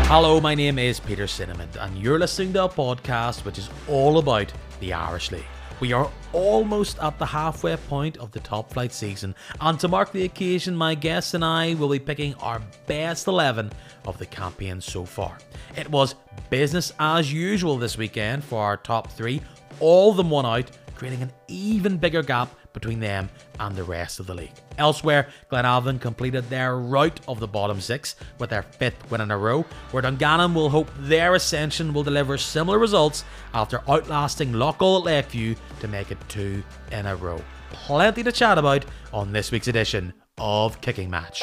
Hello, my name is Peter Cinnamon, and you're listening to a podcast which is all about the Irish League. We are almost at the halfway point of the top flight season, and to mark the occasion, my guests and I will be picking our best 11 of the campaign so far. It was business as usual this weekend for our top three, all of them won out, creating an even bigger gap between them and the rest of the league. Elsewhere, Glenavon completed their rout of the bottom six with their fifth win in a row, where Dungannon will hope their ascension will deliver similar results after outlasting Loughgall at Lakeview to make it two in a row. Plenty to chat about on this week's edition of Kicking Match.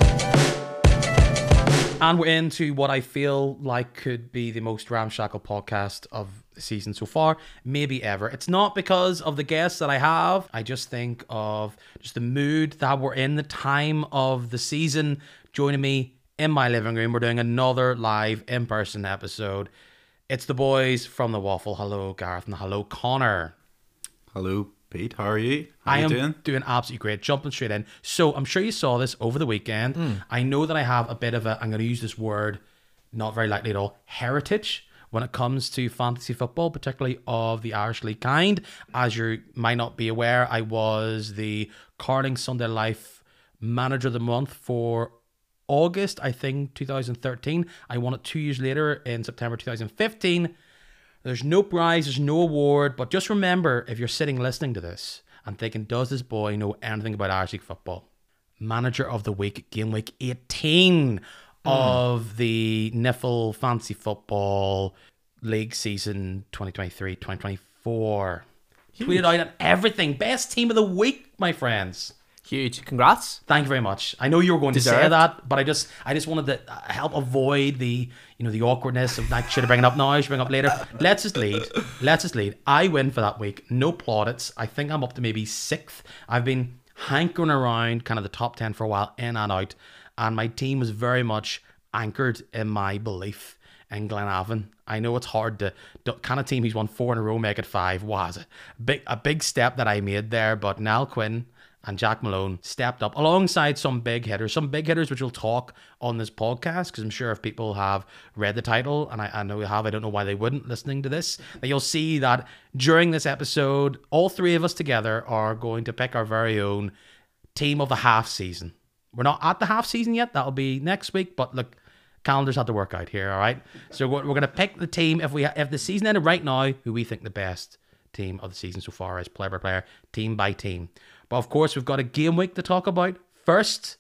And we're into what I feel like could be the most ramshackle podcast of the season so far, maybe ever. It's not because of the guests that I have. I just think of just the mood that we're in, the time of the season. Joining me in my living room, we're doing another live in-person episode. It's the boys from the Waffle. Hello, Gareth, and hello, Connor. Hello, Pete. How are you? I am doing absolutely great. Jumping straight in. So I'm sure you saw this over the weekend. I know that I have a bit of a, I'm going to use this word, not very likely at all, heritage when it comes to fantasy football, particularly of the Irish League kind. As you might not be aware, I was the Carling Sunday Life Manager of the Month for August, I think, 2013. I won it 2 years later in September 2015. There's no prize, there's no award, but just remember, if you're sitting listening to this and thinking, does this boy know anything about Irish League football? Manager of the Week, game week 18 of the NIFL Fantasy Football League season 2023-2024. Tweeted out on everything. Best team of the week, my friends. Huge. Congrats. Thank you very much. I know you were going to say that, but I just wanted to help avoid the the awkwardness of like, should I bring it up now, should I bring it up later? Let's just lead. I win for that week. No plaudits. I think I'm up to maybe 6th. I've been hankering around kind of the top 10 for a while, in and out, and my team was very much anchored in my belief in Glenavon. I know it's hard to kind of team who's won 4 in a row make it 5. Was it a big step that I made there? But Niall Quinn and Jack Malone stepped up alongside some big hitters which we'll talk on this podcast, because I'm sure if people have read the title, and I know you have, I don't know why they wouldn't listening to this, that you'll see that during this episode, all three of us together are going to pick our very own team of the half season. We're not at the half season yet, that'll be next week, but look, calendars have to work out here, all right? So we're going to pick the team, if the season ended right now, who we think the best team of the season so far is, player by player, team by team. But of course, we've got a game week to talk about first.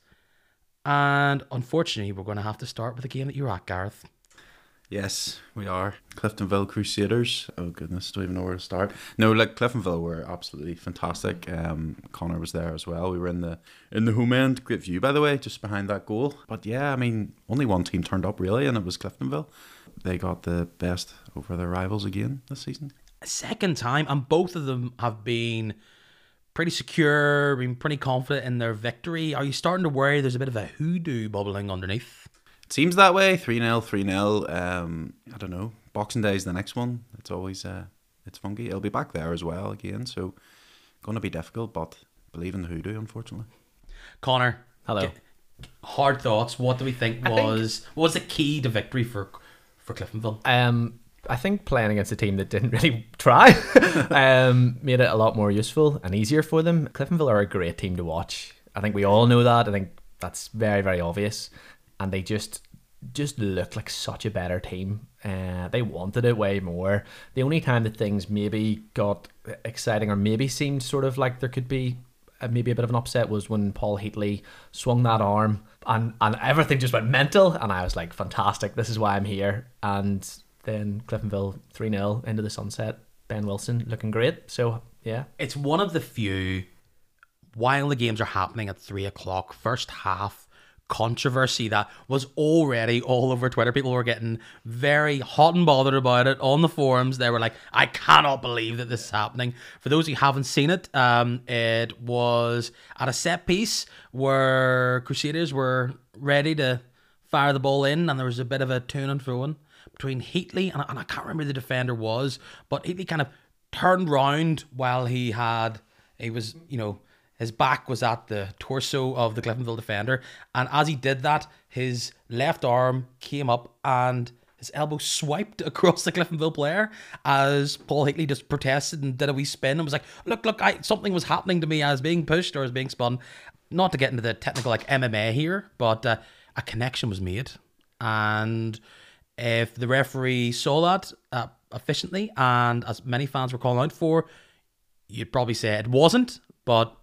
And unfortunately, we're going to have to start with the game that you're at, Gareth. Yes, we are. Cliftonville Crusaders. Oh goodness, don't even know where to start. No, like Cliftonville were absolutely fantastic. Connor was there as well. We were in the home end. Great view, by the way, just behind that goal. But yeah, I mean, only one team turned up really, and it was Cliftonville. They got the best over their rivals again this season. A second time, and both of them have been pretty secure, been pretty confident in their victory. Are you starting to worry there's a bit of a hoodoo bubbling underneath? It seems that way. 3-0, 3-0. I don't know. Boxing Day is the next one. It's always it's funky. It'll be back there as well again, so going to be difficult, but believe in the hoodoo, unfortunately. Connor, hello. Hard thoughts. What do we think what was the key to victory for Cliftonville? I think playing against a team that didn't really try made it a lot more useful and easier for them. Cliftonville are a great team to watch. I think we all know that. I think that's very, very obvious. And they just looked like such a better team. They wanted it way more. The only time that things maybe got exciting or maybe seemed sort of like there could be maybe a bit of an upset was when Paul Heatley swung that arm and everything just went mental. And I was like, fantastic, this is why I'm here. And then Cliftonville 3-0 into the sunset. Ben Wilson looking great. So, yeah. It's one of the few, while the games are happening at 3 o'clock, first half controversy that was already all over Twitter. People were getting very hot and bothered about it on the forums. They were like, I cannot believe that this is happening. For those who haven't seen it, it was at a set piece where Crusaders were ready to fire the ball in, and there was a bit of a to and fro between Heatley and I can't remember who the defender was, but Heatley kind of turned round while he was His back was at the torso of the Cliftonville defender, and as he did that, his left arm came up and his elbow swiped across the Cliftonville player as Paul Hickley just protested and did a wee spin and was like, look, something was happening to me. I was being pushed or I was being spun. Not to get into the technical like MMA here, but a connection was made. And if the referee saw that efficiently, and as many fans were calling out for, you'd probably say it wasn't, but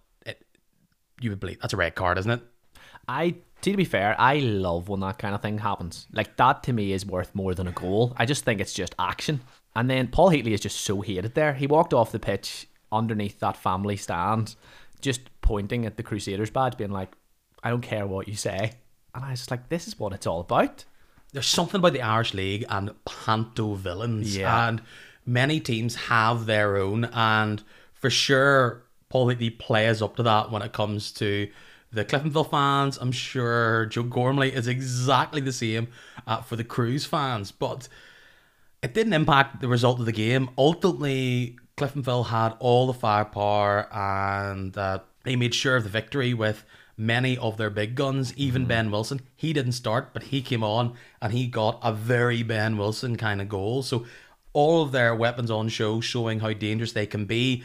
you would believe that's a red card, isn't it? To be fair, I love when that kind of thing happens. Like, that to me is worth more than a goal. I just think it's just action. And then Paul Hickley is just so hated there. He walked off the pitch underneath that family stand, just pointing at the Crusaders badge, being like, I don't care what you say. And I was just like, this is what it's all about. There's something about the Irish League and panto villains. Yeah. And many teams have their own. And for sure, Paul Hickley plays up to that when it comes to the Cliftonville fans. I'm sure Joe Gormley is exactly the same for the Cruise fans. But it didn't impact the result of the game. Ultimately, Cliftonville had all the firepower and they made sure of the victory with many of their big guns. Even Ben Wilson, he didn't start, but he came on and he got a very Ben Wilson kind of goal. So all of their weapons on show, showing how dangerous they can be.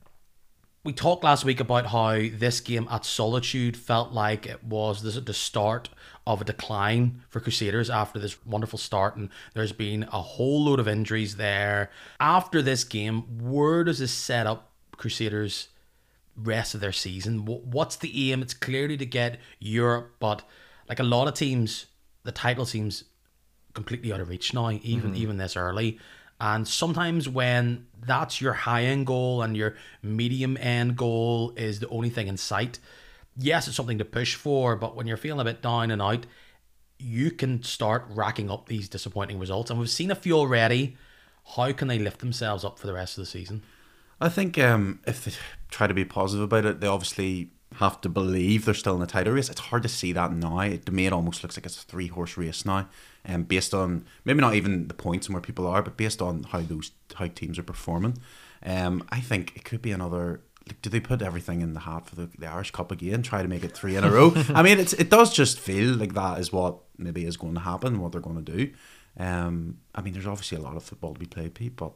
We talked last week about how this game at Solitude felt like it was the start of a decline for Crusaders after this wonderful start, and there's been a whole load of injuries there. After this game, where does this set up Crusaders' rest of their season? What's the aim? It's clearly to get Europe, but like a lot of teams, the title seems completely out of reach now, even this early. And sometimes when that's your high-end goal and your medium-end goal is the only thing in sight, yes, it's something to push for, but when you're feeling a bit down and out, you can start racking up these disappointing results. And we've seen a few already. How can they lift themselves up for the rest of the season? I think if they try to be positive about it, they obviously have to believe they're still in the title race. It's hard to see that now. To me, it almost looks like it's a 3-horse race now. Based on maybe not even the points and where people are, but based on how teams are performing. I think it could be another. Like, do they put everything in the hat for the Irish Cup again? Try to make it 3 in a row. I mean, it does just feel like that is what maybe is going to happen, what they're going to do. I mean, there's obviously a lot of football to be played, Pete, but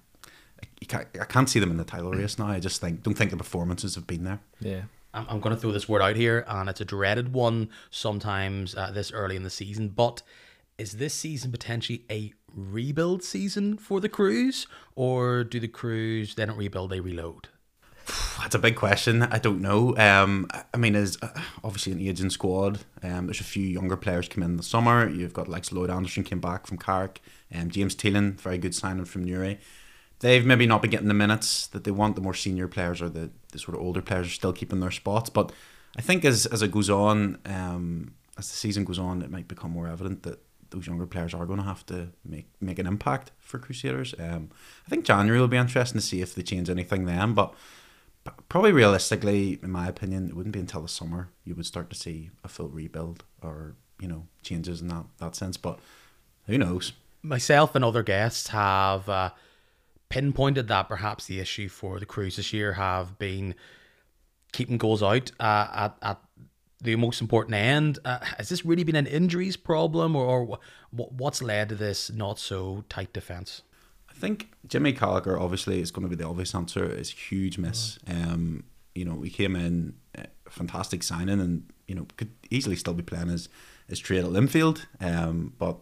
I can't see them in the title race now. I just don't think the performances have been there. Yeah. I'm going to throw this word out here, and it's a dreaded one sometimes this early in the season, but is this season potentially a rebuild season for the Cruise, or do the Cruise, they don't rebuild, they reload? That's a big question. I don't know. I mean, is obviously an aging squad. There's a few younger players come in the summer. You've got like Lloyd Anderson came back from Carrick, James Teelan, very good signing from Newry. They've maybe not been getting the minutes that they want. The more senior players or the sort of older players are still keeping their spots. But I think as it goes on, as the season goes on, it might become more evident that those younger players are going to have to make an impact for Crusaders. I think January will be interesting to see if they change anything then. But probably realistically, in my opinion, it wouldn't be until the summer you would start to see a full rebuild or, changes in that sense. But who knows? Myself and other guests have pinpointed that perhaps the issue for the Cruise this year have been keeping goals out at the most important end. Has this really been an injuries problem, or what's led to this not so tight defence? I think Jimmy Gallagher obviously is going to be the obvious answer. It's a huge miss. He came in, fantastic signing, and could easily still be playing his trade at Linfield. But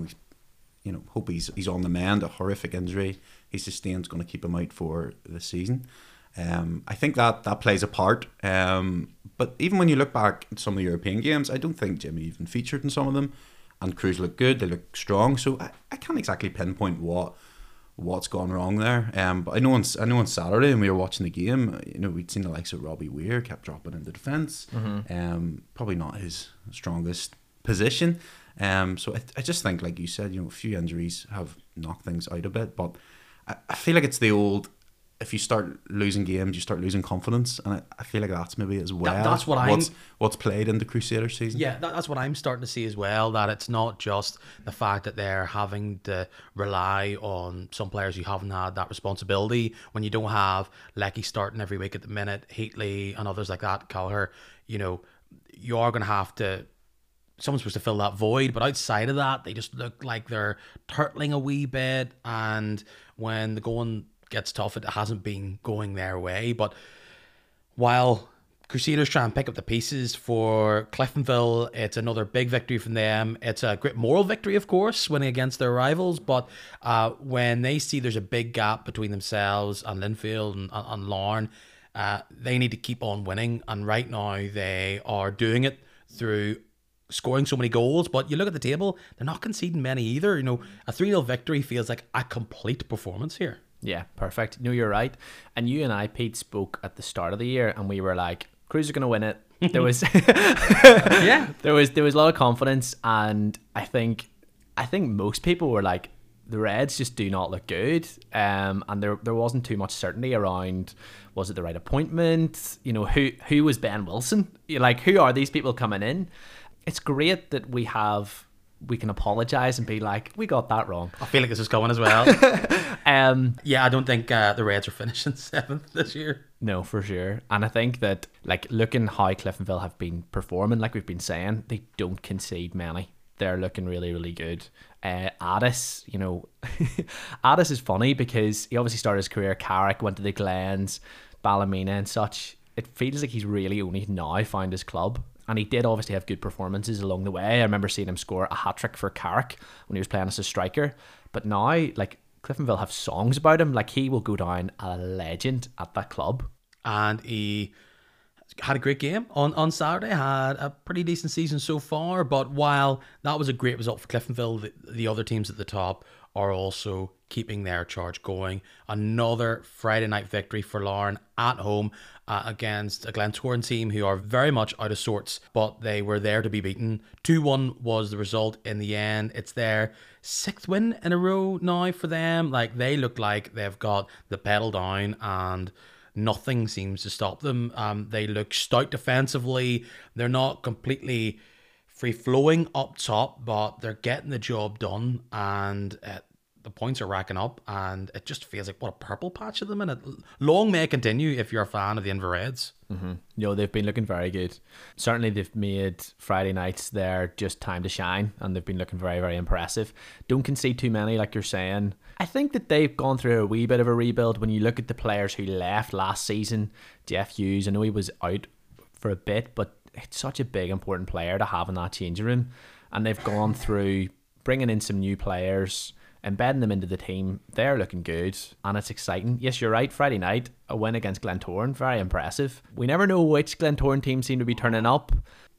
hope he's on the mend. A horrific injury he sustained is going to keep him out for the season. I think that plays a part. But even when you look back at some of the European games, I don't think Jimmy even featured in some of them. And Cruise look good, they look strong. So I can't exactly pinpoint what's gone wrong there. But I know on Saturday when we were watching the game, we'd seen the likes of Robbie Weir kept dropping into defence. Probably not his strongest position. So I just think, like you said, a few injuries have knocked things out a bit. But I feel like it's the old if you start losing games, you start losing confidence, and I feel like that's maybe as well. That's what what's played in the Crusaders season. Yeah, that's what I'm starting to see as well. That it's not just the fact that they're having to rely on some players who haven't had that responsibility. When you don't have Lecky starting every week at the minute, Heatley and others like that, Callagher, you are going to have to. Someone's supposed to fill that void, but outside of that, they just look like they're turtling a wee bit. And when the going gets tough, it hasn't been going their way. But while Crusaders try and pick up the pieces for Cliftonville, it's another big victory from them. It's a great moral victory, of course, winning against their rivals. But when they see there's a big gap between themselves and Linfield and Larne, they need to keep on winning. And right now, they are doing it through scoring so many goals. But you look at the table, they're not conceding many either. A 3-0 victory feels like a complete performance here. Yeah, perfect. No, you're right. And you and I, Pete, spoke at the start of the year, and we were like, Crews are going to win it. There was, there was a lot of confidence, and I think most people were like, the Reds just do not look good, and there wasn't too much certainty around, was it the right appointment? Who was Ben Wilson? Like, who are these people coming in? It's great that we can apologise and be like, we got that wrong. I feel like this is coming as well. Yeah, I don't think the Reds are finishing 7th this year. No, for sure. And I think that, like, looking how Cliftonville have been performing, like we've been saying, they don't concede many. They're looking really, really good. Addis, Addis is funny because he obviously started his career at Carrick, went to the Glens, Ballymena and such. It feels like he's really only now found his club. And he did obviously have good performances along the way. I remember seeing him score a hat-trick for Carrick when he was playing as a striker. But now, like, Cliftonville have songs about him. Like, he will go down a legend at that club. And he had a great game on Saturday, had a pretty decent season so far. But while that was a great result for Cliftonville, the other teams at the top are also keeping their charge going. Another Friday night victory for Larne at home against a Glentoran team who are very much out of sorts, but they were there to be beaten. 2-1 was the result in the end. It's their 6th win in a row now for them. Like, they look like they've got the pedal down and nothing seems to stop them. They look stout defensively. They're not completely free-flowing up top, but they're getting the job done, and the points are racking up, and it just feels like what a purple patch at the minute. Long may it continue if you're a fan of the Inver Reds. Mm-hmm. They've been looking very good. Certainly they've made Friday nights their just time to shine, and they've been looking very, very impressive. Don't concede too many, like you're saying. I think that they've gone through a wee bit of a rebuild. When you look at the players who left last season, Jeff Hughes, I know he was out for a bit, but it's such a big, important player to have in that changing room. And they've gone through bringing in some new players, embedding them into the team. They're looking good, and it's exciting. Yes, you're right, Friday night, a win against Glentoran, very impressive. We never know which Glentoran team seem to be turning up,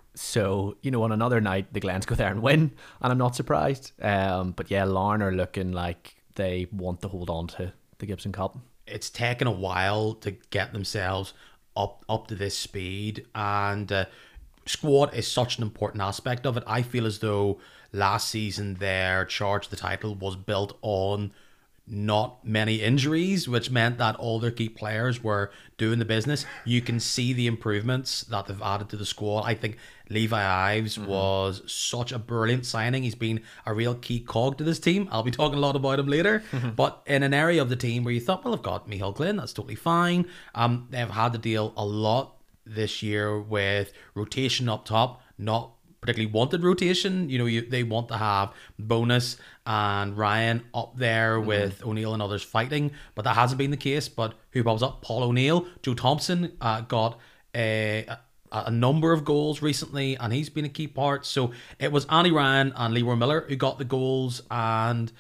so on another night the Glens go there and win, and I'm not surprised. But yeah, Larne are looking like they want to hold on to the Gibson Cup. It's taken a while to get themselves up to this speed, and squad is such an important aspect of it. I feel as though last season their charge to the title was built on not many injuries, which meant that all their key players were doing the business. You can see the improvements that they've added to the squad. I think Levi Ives was such a brilliant signing. He's been a real key cog to this team. I'll be talking a lot about him later. But in an area of the team where you thought, well, I've got Michael Glynn, that's totally fine. They've had to deal a lot this year with rotation up top, not particularly wanted rotation. They want to have Bonus and Ryan up there with O'Neill and others fighting, but that hasn't been the case. But who pops up? Paul O'Neill. Joe Thompson got a number of goals recently, and he's been a key part. So it was Andy Ryan and Leroy Miller who got the goals, and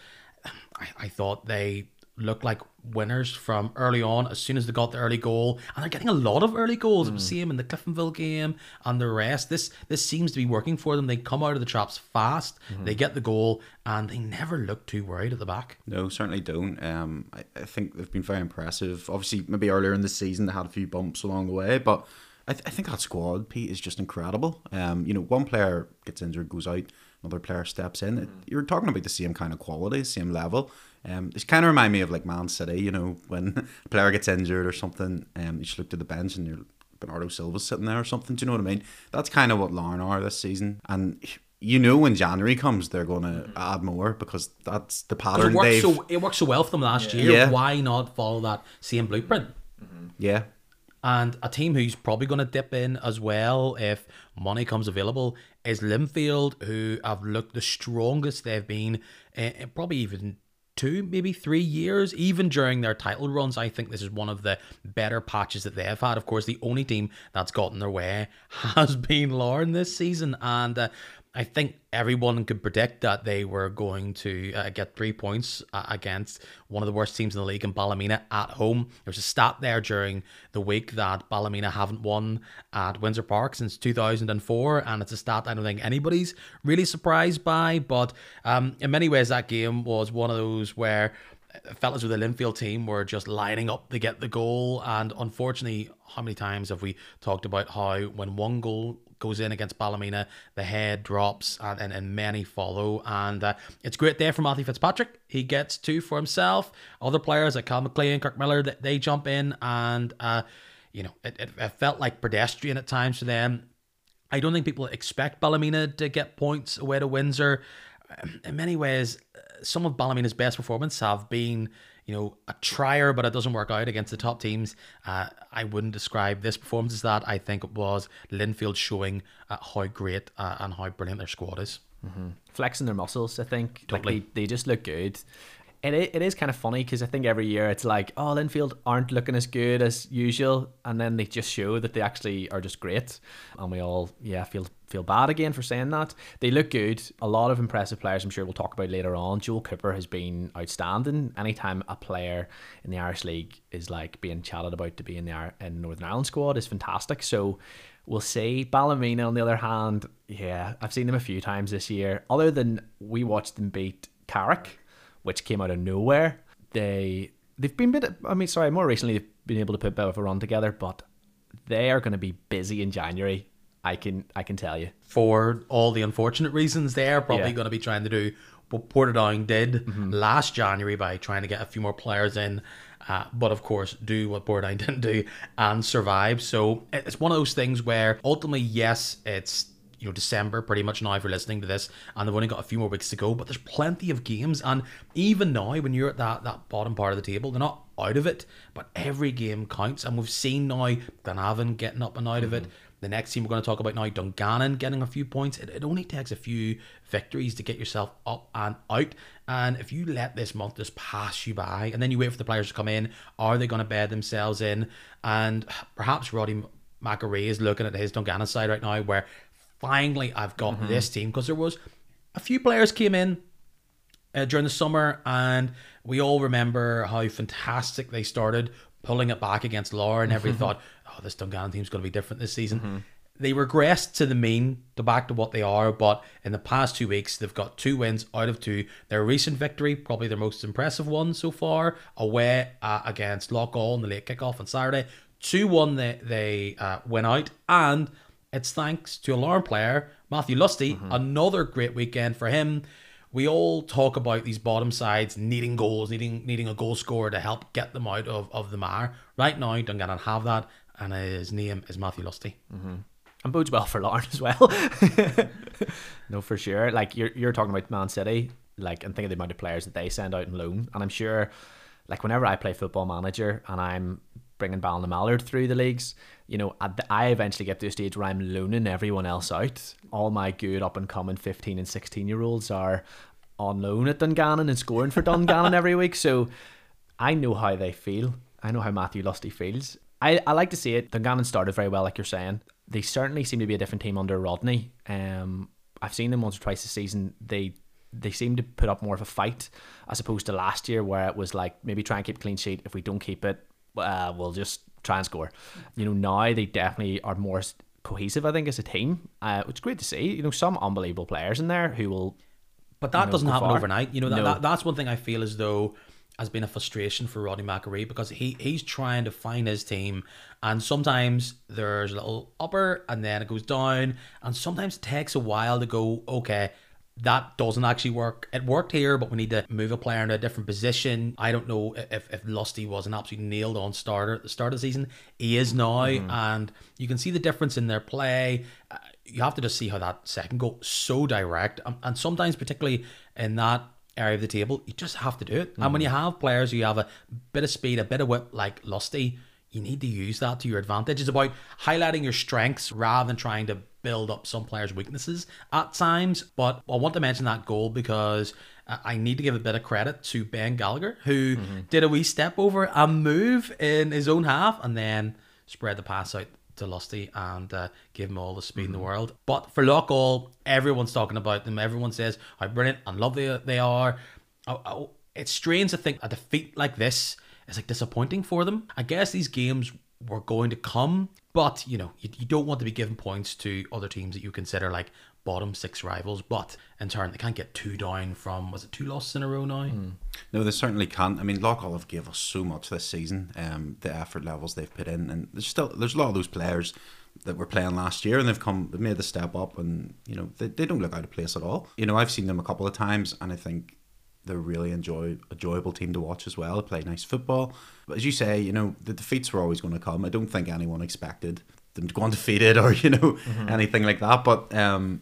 I thought they looked like winners from early on as soon as they got the early goal, and they're getting a lot of early goals. It was the same in the Cliftonville game and the rest. This seems to be working for them. They come out of the traps fast, they get the goal, and they never look too worried at the back. No, certainly don't. I think they've been very impressive. Obviously, maybe earlier in the season they had a few bumps along the way, but I think that squad, Pete, is just incredible. One player gets injured, goes out, another player steps in, you're talking about the same kind of quality, same level. It kind of remind me of like Man City, you know, when a player gets injured or something, you just look to the bench and you're Bernardo Silva's sitting there or something. Do you know what I mean? That's kind of what Larne are this season, and you know when January comes, they're going to add more because that's the pattern. It worked so well for them last year. Yeah. Why not follow that same blueprint? Yeah. And a team who's probably going to dip in as well if money comes available is Linfield, who have looked the strongest they've been in probably even 2, maybe 3 years. Even during their title runs, I think this is one of the better patches that they've had. Of course, the only team that's gotten their way has been Larne this season, and I think everyone could predict that they were going to get 3 points against one of the worst teams in the league in Ballymena at home. There's a stat there during the week that Ballymena haven't won at Windsor Park since 2004, and it's a stat I don't think anybody's really surprised by. But in many ways, that game was one of those where fellas with the Linfield team were just lining up to get the goal, and unfortunately, how many times have we talked about how when one goal goes in against Ballymena, the head drops and many follow, and it's a great day for Matthew Fitzpatrick. He gets 2 for himself. Other players like Cal McLean, Kirk Miller, they jump in, and it felt like pedestrian at times for them. I don't think people expect Ballymena to get points away to Windsor. In many ways, some of Ballymena's best performances have been, a trier, but it doesn't work out against the top teams. I wouldn't describe this performance as that. I think it was Linfield showing how great and how brilliant their squad is. Flexing their muscles, I think. Totally. Like they just look good. It is kind of funny because I think every year it's like, oh, Linfield aren't looking as good as usual, and then they just show that they actually are just great, and we all feel bad again for saying that. They look good. A lot of impressive players I'm sure we'll talk about later on. Joel Cooper has been outstanding. Anytime a player in the Irish League is like being chatted about to be in the Northern Ireland squad is fantastic. So we'll see. Ballymena on the other hand, I've seen them a few times this year. Other than we watched them beat Carrick, which came out of nowhere. They've been more recently they've been able to put a bit of a run together, but they are going to be busy in January. I can tell you. For all the unfortunate reasons, they're probably going to be trying to do what Portadown did last January by trying to get a few more players in, but of course do what Portadown didn't do and survive. So it's one of those things where ultimately, yes, it's December pretty much now if you're listening to this, and they've only got a few more weeks to go, but there's plenty of games, and even now when you're at that bottom part of the table, they're not out of it, but every game counts, and we've seen now Glenavon getting up and out of it. The next team we're going to talk about now, Dungannon, getting a few points. It only takes a few victories to get yourself up and out, and if you let this month just pass you by and then you wait for the players to come in, are they going to bed themselves in? And perhaps Roddy McAree is looking at his Dungannon side right now where finally I've got this team, because there was a few players came in during the summer, and we all remember how fantastic they started, pulling it back against Larne, and everybody thought, oh, this Dungannon team's going to be different this season. They regressed to the mean, back to what they are, but in the past 2 weeks, they've got 2 wins out of 2. Their recent victory, probably their most impressive one so far, away against Loughgall in the late kickoff on Saturday. 2-1 they went out, and it's thanks to a Larne player, Matthew Lusty. Another great weekend for him. We all talk about these bottom sides needing goals, needing a goal scorer to help get them out of the mire. Right now, Dungannon have that, and his name is Matthew Lusty. And bodes well for Larne as well. No, for sure. Like you're talking about Man City, like, and think of the amount of players that they send out on loan. And I'm sure, like, whenever I play Football Manager and I'm bringing Ballymallard through the leagues, I eventually get to a stage where I'm loaning everyone else out. All my good up and coming 15 and 16 year olds are on loan at Dungannon and scoring for Dungannon every week. So I know how they feel. I know how Matthew Lusty feels. I like to see it. Dungannon started very well, like you're saying. They certainly seem to be a different team under Rodney. I've seen them once or twice this season. They seem to put up more of a fight as opposed to last year, where it was like, maybe try and keep a clean sheet. If we don't keep it, we'll just try and score. Now they definitely are more cohesive, I think, as a team, which is great to see. Some unbelievable players in there who will, but that doesn't happen overnight. That's one thing I feel as though has been a frustration for Rodney McAree, because he's trying to find his team, and sometimes there's a little upper and then it goes down, and sometimes it takes a while to go, okay, that doesn't actually work. It worked here, but we need to move a player into a different position. I don't know if Lusty was an absolute nailed on starter at the start of the season. He is now, and you can see the difference in their play. You have to just see how that second goal, so direct, and sometimes particularly in that area of the table, you just have to do it. And when you have players who have a bit of speed, a bit of whip like Lusty, you need to use that to your advantage. It's about highlighting your strengths rather than trying to build up some players' weaknesses at times. But I want to mention that goal because I need to give a bit of credit to Ben Gallagher, who did a wee step over and move in his own half and then spread the pass out to Lusty and give him all the speed in the world. But for Loughgall, everyone's talking about them. Everyone says how brilliant and lovely they are. It's strange to think a defeat like this is like disappointing for them. I guess these games were going to come, but you know, you don't want to be giving points to other teams that you consider like bottom six rivals, but in turn they can't get two down from, was it 2 losses in a row now? No, they certainly can't. I mean, Loughgall have gave us so much this season, the effort levels they've put in, and there's a lot of those players that were playing last year and they've made the step up, and you know, they don't look out of place at all. You know, I've seen them a couple of times and I think they're really enjoyable team to watch as well. They play nice football. But as you say, you know, the defeats were always going to come. I don't think anyone expected them to go undefeated or, you know, anything like that. But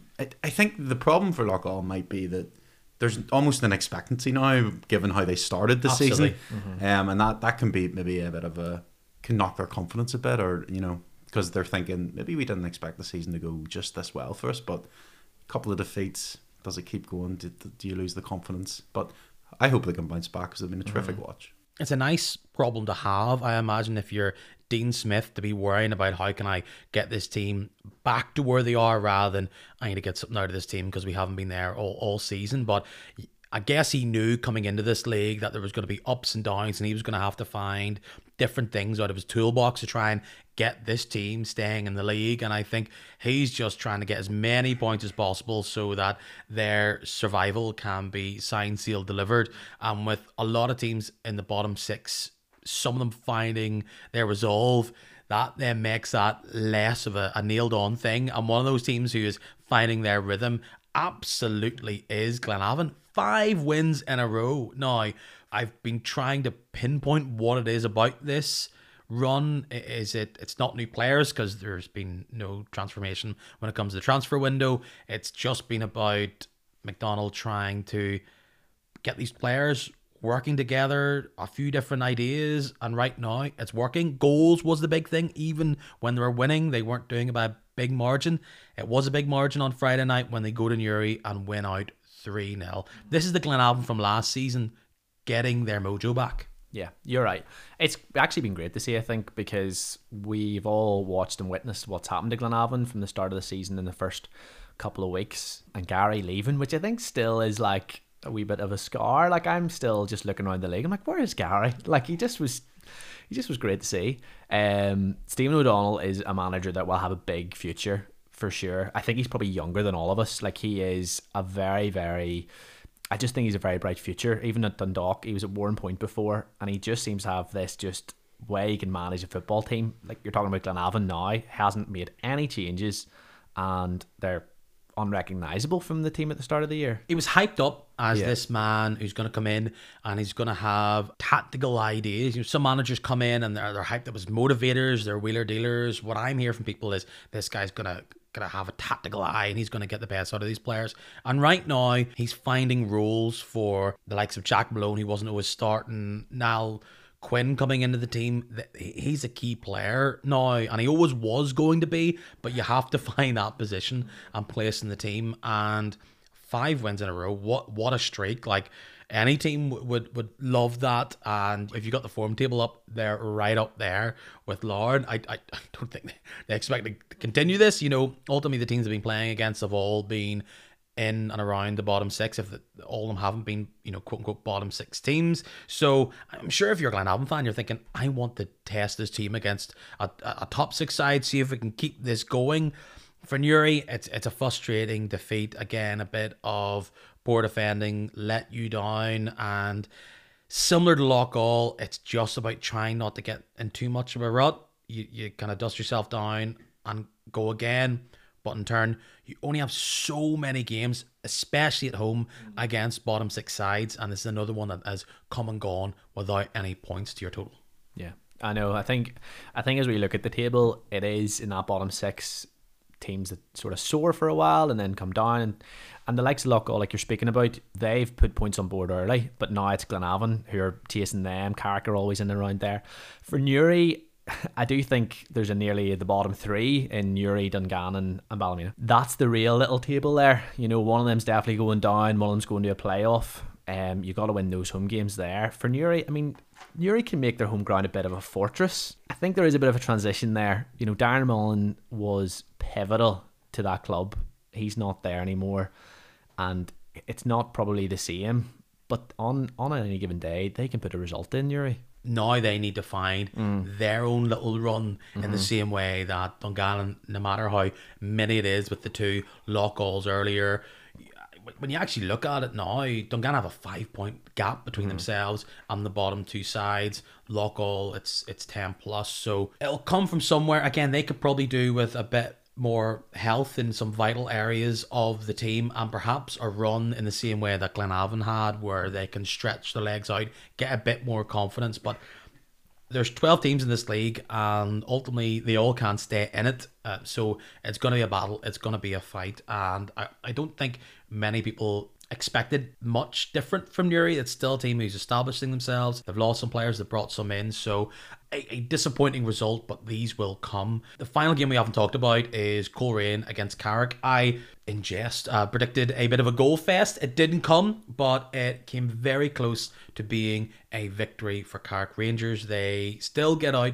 I think the problem for Loughgall might be that there's almost an expectancy now, given how they started the season. And that can be maybe a bit of can knock their confidence a bit, or, you know, because they're thinking, maybe we didn't expect the season to go just this well for us, but a couple of defeats, does it keep going? Do you lose the confidence? But I hope they can bounce back because they've been a terrific watch. It's a nice problem to have, I imagine, if you're Dean Smith, to be worrying about how can I get this team back to where they are rather than I need to get something out of this team because we haven't been there all season. But I guess he knew coming into this league that there was going to be ups and downs and he was going to have to find different things out of his toolbox to try and get this team staying in the league. And I think he's just trying to get as many points as possible so that their survival can be signed, sealed, delivered. And with a lot of teams in the bottom six, some of them finding their resolve, that then makes that less of a nailed on thing. And one of those teams who is finding their rhythm absolutely is Glenavon. 5 wins in a row. Now, I've been trying to pinpoint what it is about this run. It's not new players because there's been no transformation when it comes to the transfer window. It's just been about McDonald trying to get these players working together, a few different ideas, and right now it's working. Goals was the big thing. Even when they were winning, they weren't doing it by a big margin. It was a big margin on Friday night when they go to Newry and win out 3-0. This is the Glenavon from last season getting their mojo back. Yeah, you're right. It's actually been great to see, I think, because we've all watched and witnessed what's happened to Glenavon from the start of the season in the first couple of weeks, and Gary leaving, which I think still is like a wee bit of a scar. Like, I'm still just looking around the league, I'm like, where is Gary? Like, he just was great to see. Stephen O'Donnell is a manager that will have a big future for sure. I think he's probably younger than all of us. Like, he is a very, very, I just think he's a very bright future. Even at Dundalk, he was at Warren Point before, and he just seems to have this just way he can manage a football team. Like, you're talking about Glenavon now, hasn't made any changes, and they're unrecognisable from the team at the start of the year. He was hyped up as this man who's going to come in and he's going to have tactical ideas. You know, some managers come in and they're hyped up as motivators, they're wheeler dealers. What I'm hearing from people is this guy's gonna have a tactical eye and he's going to get the best out of these players. And right now he's finding roles for the likes of Jack Malone, who wasn't always starting, Niall Quinn coming into the team. He's a key player now, and he always was going to be, but you have to find that position and place in the team. And 5 wins in a row, what a streak. Like, any team would love that. And if you got the form table up, they're right up there with Lard. I don't think they expect to continue this. You know, ultimately the teams they've been playing against have all been in and around the bottom six, if all of them haven't been, you know, quote unquote bottom six teams. So I'm sure if you're a Glenavon fan, you're thinking, I want to test this team against a top six side, see if we can keep this going. For Newry, it's a frustrating defeat. Again, a bit of poor defending, let you down, and similar to Loughgall, it's just about trying not to get in too much of a rut. You kind of dust yourself down and go again. but in turn, you only have so many games, especially at home, against bottom 6 sides, and this is another one that has come and gone without any points to your total. Yeah, I know. I think as we look at the table, it is in that bottom 6 teams that sort of soar for a while and then come down, and the likes of Loughgall, like you're speaking about, they've put points on board early, but now it's Glenavon who are chasing them. Carrick are always in and around there. For Newry, I do think there's a nearly the bottom 3 in Newry, Dungannon and Ballymena. That's the real little table there. You know, one of them's definitely going down, one of them's going to a playoff. You got to win those home games there. For Newry, I mean, Newry can make their home ground a bit of a fortress. I think there is a bit of a transition there. You know, Darren Mullen was pivotal to that club. He's not there anymore, and it's not probably the same. But on any given day, they can put a result in, Newry. Now they need to find their own little run in the same way that Dungannon, no matter how many it is with the 2 Loughgalls earlier, when you actually look at it now, Dungannon have a 5-point gap between themselves and the bottom 2 sides. Loughgall, it's 10 plus, so it'll come from somewhere. Again, they could probably do with a bit more health in some vital areas of the team, and perhaps a run in the same way that Glenavon had, where they can stretch their legs out, get a bit more confidence. But there's 12 teams in this league, and ultimately they all can't stay in it. So it's going to be a battle. It's going to be a fight. And I don't think many people expected much different from Newry. It's still a team who's establishing themselves. They've lost some players, they've brought some in. So a disappointing result, but these will come. The final game we haven't talked about is Coleraine against Carrick. I, in jest, predicted a bit of a goal fest. It didn't come, but it came very close to being a victory for Carrick Rangers. They still get out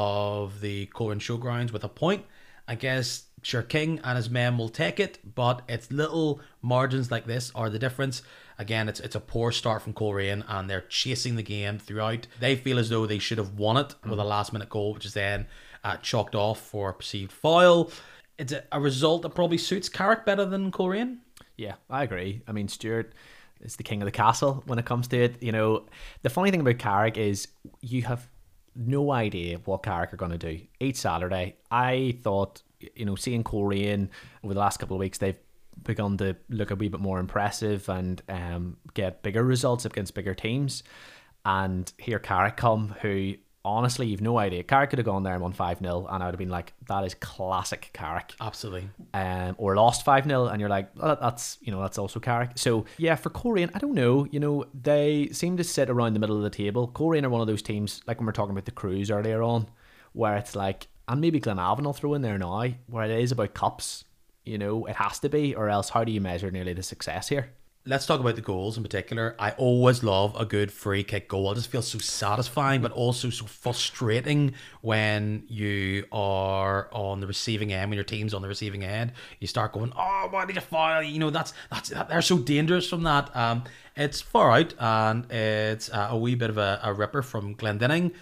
of the Coleraine Showgrounds with a point. I guess sure, King and his men will take it, but it's little margins like this are the difference. Again, it's a poor start from Coleraine, and they're chasing the game throughout. They feel as though they should have won it with a last-minute goal, which is then chalked off for a perceived foul. It's a result that probably suits Carrick better than Coleraine. Yeah, I agree. I mean, Stuart is the king of the castle when it comes to it. You know, the funny thing about Carrick is you have no idea what Carrick are going to do. Each Saturday, I thought, you know, seeing Coleraine over the last couple of weeks, they've begun to look a wee bit more impressive and get bigger results against bigger teams. And here Carrick come, who honestly you've no idea. Carrick could have gone there and won 5-0, and I would have been like, that is classic Carrick. Absolutely. Or lost 5-0, and you're like, oh, that's also Carrick. So yeah, for Coleraine, I don't know. You know, they seem to sit around the middle of the table. Coleraine are one of those teams, like when we're talking about the Cruise earlier on, where it's like, and maybe Glenavon will throw in there now, where it is about cups. You know, it has to be, or else how do you measure nearly the success here? Let's talk about the goals in particular. I always love a good free kick goal. It just feels so satisfying, but also so frustrating when you are on the receiving end, when your team's on the receiving end. You start going, oh, why did you foul? You know, that's they're so dangerous from that. It's far out, and it's a wee bit of a ripper from Glendinning.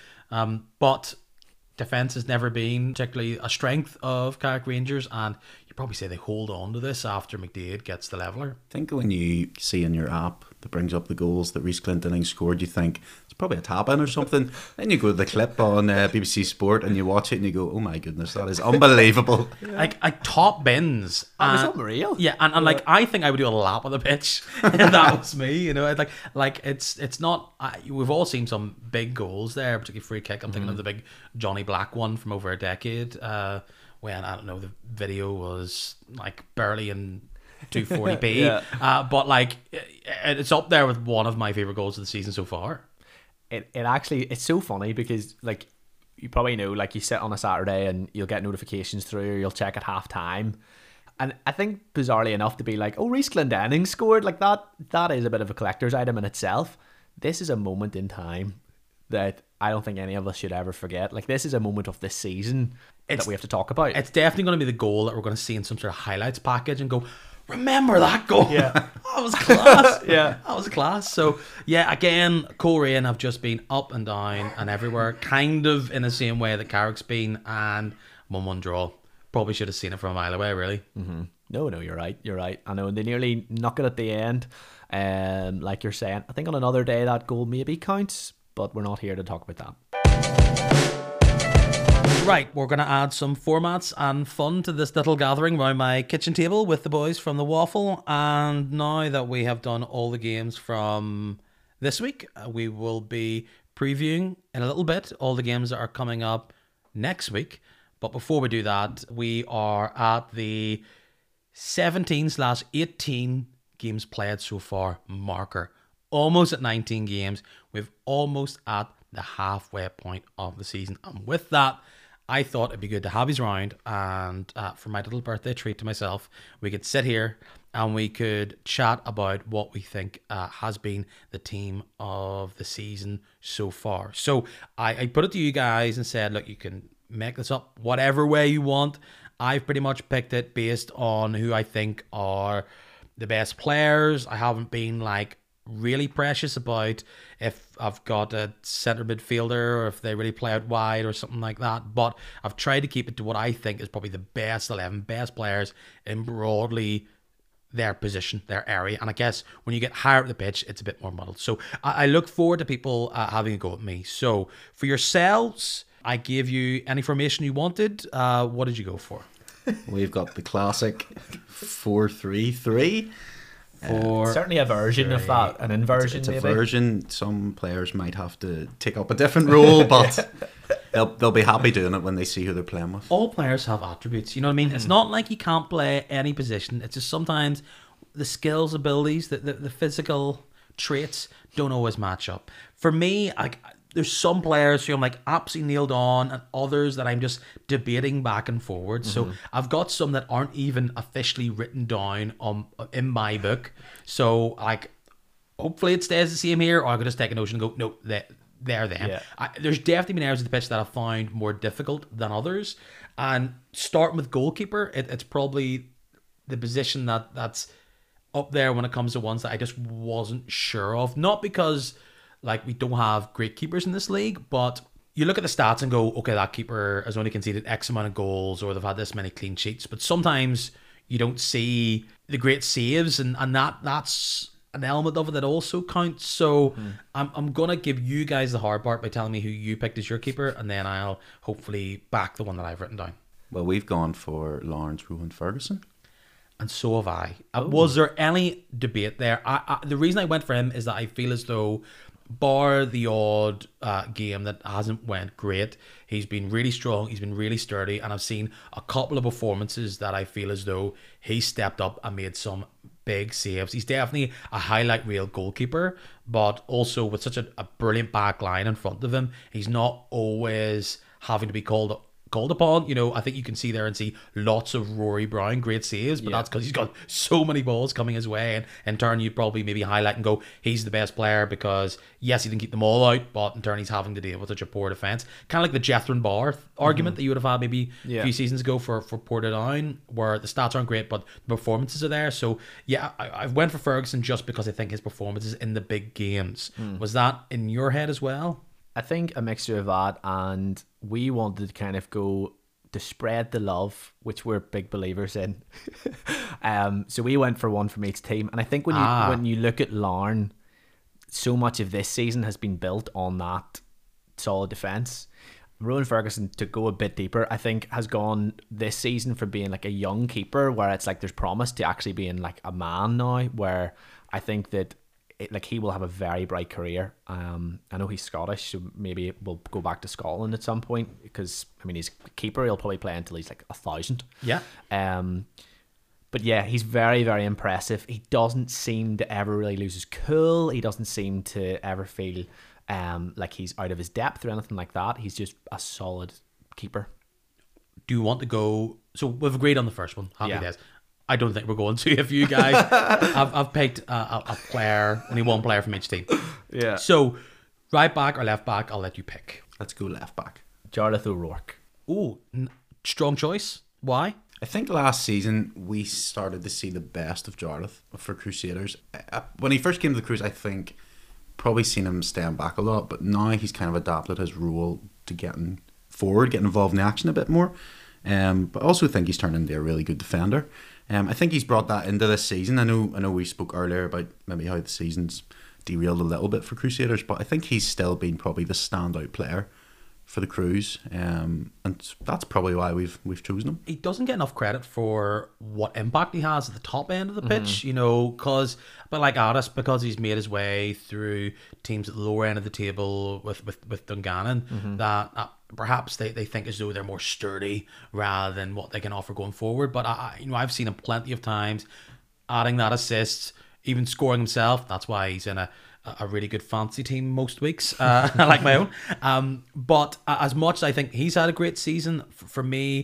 But defence has never been particularly a strength of Carrick Rangers, and you probably say they hold on to this after McDaid gets the leveller. I think when you see in your app that brings up the goals that Rhys Glendinning scored, you think it's probably a tap-in or something. Then you go to the clip on BBC Sport and you watch it and you go, oh my goodness, that is unbelievable. Like top bins. It was unreal. Yeah, and like I think I would do a lap on the pitch if that was me. You know, like it's not. We've all seen some big goals there, particularly free kick. I'm thinking of the big Johnny Black one from over a decade. When I don't know, the video was like barely in 240p. Yeah. But like it's up there with one of my favorite goals of the season so far. It actually, it's so funny because like you probably know, like you sit on a Saturday and you'll get notifications through, or you'll check at half time, and I think bizarrely enough to be like, oh, Rhys Glendinning scored, like that is a bit of a collector's item in itself. This is a moment in time that I don't think any of us should ever forget. Like, this is a moment of this season that we have to talk about. It's definitely going to be the goal that we're going to see in some sort of highlights package and go, remember that goal? Yeah. That was class. Yeah. That was class. So, yeah, again, Coleraine have just been up and down and everywhere, kind of in the same way that Carrick's been, and 1-1 draw. Probably should have seen it from a mile away, really. Mm-hmm. No, you're right. You're right. I know, and they nearly knock it at the end. Like you're saying, I think on another day that goal maybe counts, but we're not here to talk about that. Right, we're going to add some formats and fun to this little gathering around my kitchen table with the boys from the Waffle. And now that we have done all the games from this week, we will be previewing in a little bit all the games that are coming up next week. But before we do that, we are at the 17/18 games played so far marker. Almost at 19 games. We've almost at the halfway point of the season. And with that, I thought it'd be good to have his round, and for my little birthday treat to myself, we could sit here and we could chat about what we think has been the team of the season so far. So I put it to you guys and said, look, you can make this up whatever way you want. I've pretty much picked it based on who I think are the best players. I haven't been like really precious about if I've got a centre midfielder or if they really play out wide or something like that, but I've tried to keep it to what I think is probably the best 11 best players in broadly their position, their area. And I guess when you get higher up the pitch, it's a bit more muddled. So I look forward to people having a go at me. So for yourselves, I gave you any formation you wanted. What did you go for? We've got the classic 4-3-3. Certainly a version of that, an inversion. It's a maybe. version. Some players might have to take up a different role, but they'll be happy doing it when they see who they're playing with. All players have attributes, you know what I mean? It's not like you can't play any position. It's just sometimes the skills, abilities, the physical traits don't always match up. For me, there's some players who I'm like absolutely nailed on, and others that I'm just debating back and forward. So I've got some that aren't even officially written down in my book. So like, hopefully it stays the same here, or I could just take a notion and go, no, they're them. Yeah. There's definitely been areas of the pitch that I found more difficult than others. And starting with goalkeeper, it's probably the position that's up there when it comes to ones that I just wasn't sure of. Not because like we don't have great keepers in this league, but you look at the stats and go, okay, that keeper has only conceded X amount of goals, or they've had this many clean sheets. But sometimes you don't see the great saves, and that's an element of it that also counts. So I'm gonna give you guys the hard part by telling me who you picked as your keeper, and then I'll hopefully back the one that I've written down. Well, we've gone for Lawrence Rowan Ferguson. And so have I. Was there any debate there? The reason I went for him is that I feel as though, bar the odd game that hasn't went great, he's been really strong, he's been really sturdy, and I've seen a couple of performances that I feel as though he stepped up and made some big saves. He's definitely a highlight reel goalkeeper, but also with such a brilliant back line in front of him, he's not always having to be called upon. You know, I think you can see there and see lots of Rory Brown great saves, but that's because he's got so many balls coming his way, and in turn you'd probably maybe highlight and go, he's the best player because yes, he didn't keep them all out, but in turn he's having to deal with such a poor defence. Kind of like the Jethron Barr argument that you would have had maybe a few seasons ago for Portadown, where the stats aren't great but the performances are there. So yeah, I went for Ferguson just because I think his performances in the big games. Was that in your head as well? I think a mixture of that, and we wanted to kind of go to spread the love, which we're big believers in. So we went for one from each team, and I think when you look at Larne, so much of this season has been built on that solid defence. Rowan Ferguson, to go a bit deeper, I think has gone this season from being like a young keeper where it's like there's promise to actually being like a man now, where I think that he will have a very bright career. I know he's Scottish, so maybe we'll go back to Scotland at some point, because I mean he's a keeper, he'll probably play until he's like 1,000. Yeah. But yeah, he's very, very impressive. He doesn't seem to ever really lose his cool. He doesn't seem to ever feel like he's out of his depth or anything like that. He's just a solid keeper. Do you want to go? So we've agreed on the first one. Happy days. I don't think we're going to. If you guys, I've picked a player, only one player from each team. Yeah. So right back or left back, I'll let you pick. Let's go left back. Jarlath O'Rourke. Ooh, strong choice. Why? I think last season we started to see the best of Jarlath for Crusaders. When he first came to the Cruise, I think probably seen him stand back a lot, but now he's kind of adapted his role to getting forward, getting involved in the action a bit more. But I also think he's turned into a really good defender. I think he's brought that into this season. I know we spoke earlier about maybe how the season's derailed a little bit for Crusaders, but I think he's still been probably the standout player for the Cruise, and that's probably why we've chosen him. He doesn't get enough credit for what impact he has at the top end of the pitch, you know, but like Addis, because he's made his way through teams at the lower end of the table with Dungannon, that perhaps they think as though they're more sturdy rather than what they can offer going forward. But I've seen him plenty of times adding that assist, even scoring himself. That's why he's in a really good fantasy team most weeks, like my own. But as much as I think he's had a great season, for me,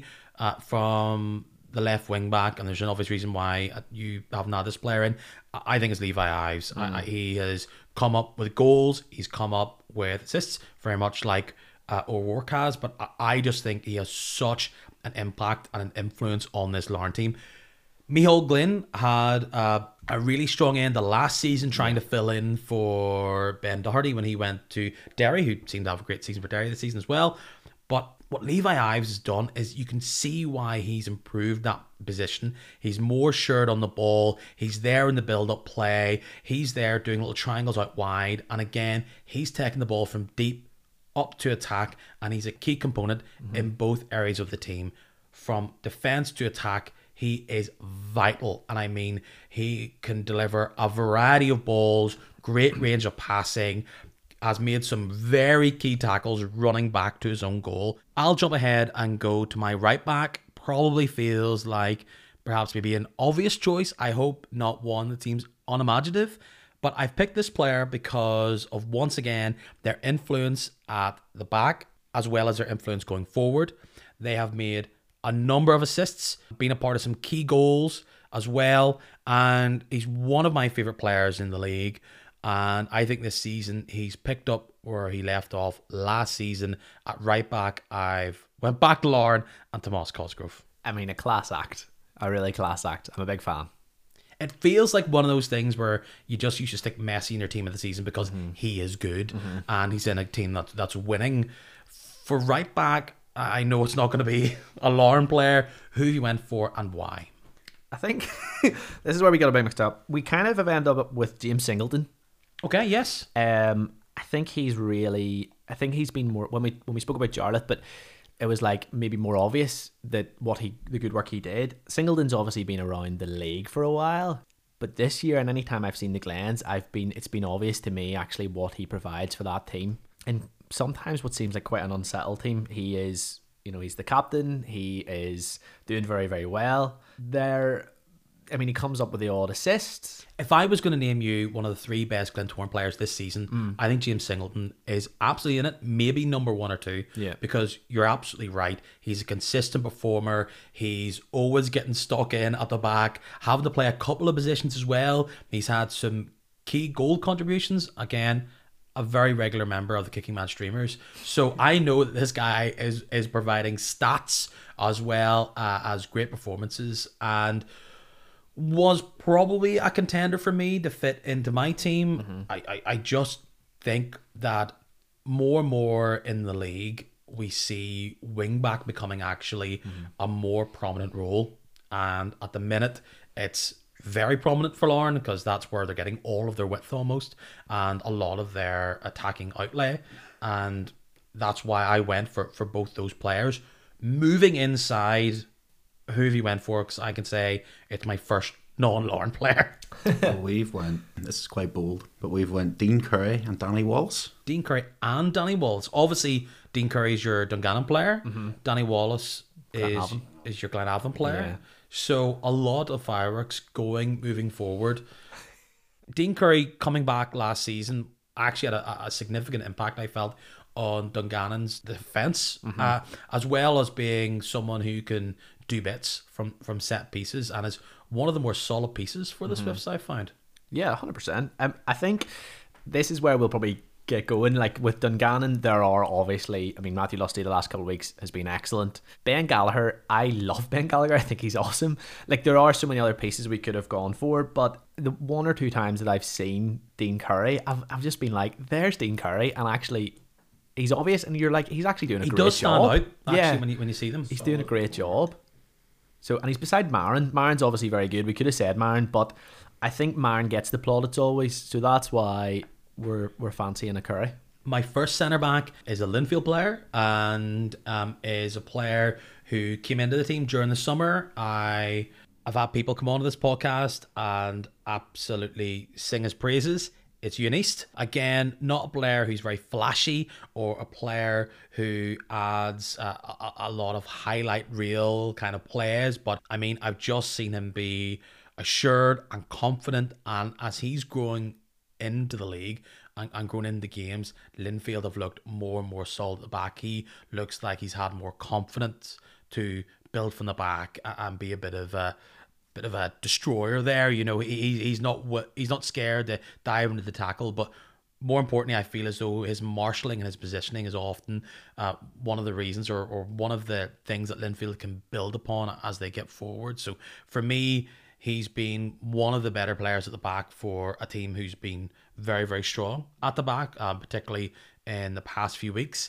from the left wing back, and there's an obvious reason why you haven't had this player in, I think it's Levi Ives. He has come up with goals, he's come up with assists, very much like O'Rourke has, but I just think he has such an impact and an influence on this Larne team. Micheál Glynn had a really strong end of last season trying to fill in for Ben Doherty when he went to Derry, who seemed to have a great season for Derry this season as well. But what Levi Ives has done is you can see why he's improved that position. He's more assured on the ball. He's there in the build-up play. He's there doing little triangles out wide. And again, he's taking the ball from deep up to attack, and he's a key component in both areas of the team. From defence to attack, he is vital, and I mean, he can deliver a variety of balls, great range of passing, has made some very key tackles running back to his own goal. I'll jump ahead and go to my right back. Probably feels like perhaps maybe an obvious choice. I hope not one that seems unimaginative. But I've picked this player because of, once again, their influence at the back as well as their influence going forward. They have made a number of assists, been a part of some key goals as well, and he's one of my favourite players in the league. And I think this season he's picked up where he left off last season at right back. I've went back to Larne and Tomas Cosgrove. I mean, a class act. A really class act. I'm a big fan. It feels like one of those things where you should stick Messi in your team of the season because he is good and he's in a team that's winning. For right back, I know it's not going to be a Larne player. Who you went for and why? I think this is where we got a bit mixed up. We kind of have ended up with James Singleton. Okay, yes. I think he's been more when we spoke about Jarlath, but it was like maybe more obvious that the good work he did. Singleton's obviously been around the league for a while, but this year and any time I've seen the Glens, it's been obvious to me actually what he provides for that team. And sometimes what seems like quite an unsettled team, he's the captain, he is doing very, very well. He comes up with the odd assist. If I was going to name you one of the three best Glentoran players this season, I think James Singleton is absolutely in it, maybe number one or two. Yeah. Because you're absolutely right. He's a consistent performer. He's always getting stuck in at the back, having to play a couple of positions as well. He's had some key goal contributions. Again, a very regular member of the Kicking Man streamers. So I know that this guy is providing stats as well as great performances, and was probably a contender for me to fit into my team. I just think that more and more in the league, we see wing-back becoming actually a more prominent role. And at the minute, it's very prominent for Larne because that's where they're getting all of their width almost and a lot of their attacking outlay. And that's why I went for both those players. Moving inside, who have you went for? Because I can say it's my first non-Larne player. Well, this is quite bold, but we've went Dean Curry and Danny Wallace. Dean Curry and Danny Wallace. Obviously, Dean Curry is your Dungannon player. Danny Wallace is your Glenavon player. Yeah. So a lot of fireworks moving forward. Dean Curry coming back last season actually had a significant impact, I felt, on Dungannon's defence, as well as being someone who can do bits from set pieces and is one of the more solid pieces for the Swifts I've found. Yeah, 100%. I think this is where we'll probably get going. Like with Dungannon, there are obviously, Matthew Lusty the last couple of weeks has been excellent. Ben Gallagher, I love Ben Gallagher. I think he's awesome. Like there are so many other pieces we could have gone for, but the one or two times that I've seen Dean Curry, I've just been like, there's Dean Curry, and actually he's obvious, and you're like, he's actually doing a great job. He does stand out, actually, when you see them. He's doing a great job. So, and he's beside Marin. Marin's obviously very good. We could have said Marin, but I think Marin gets the plaudits always, so that's why we're fancying a Curry. My first centre back is a Linfield player, and is a player who came into the team during the summer. I've had people come onto this podcast and absolutely sing his praises. It's Euan East. Again, not a player who's very flashy or a player who adds a lot of highlight reel kind of plays, but I mean, I've just seen him be assured and confident, and as he's growing into the league and growing into games, Linfield have looked more and more solid at the back. He looks like he's had more confidence to build from the back and be a bit of a destroyer there. You know, he's not scared to dive into the tackle, but more importantly, I feel as though his marshalling and his positioning is often one of the reasons or one of the things that Linfield can build upon as they get forward. So for me, he's been one of the better players at the back for a team who's been very, very strong at the back, particularly in the past few weeks.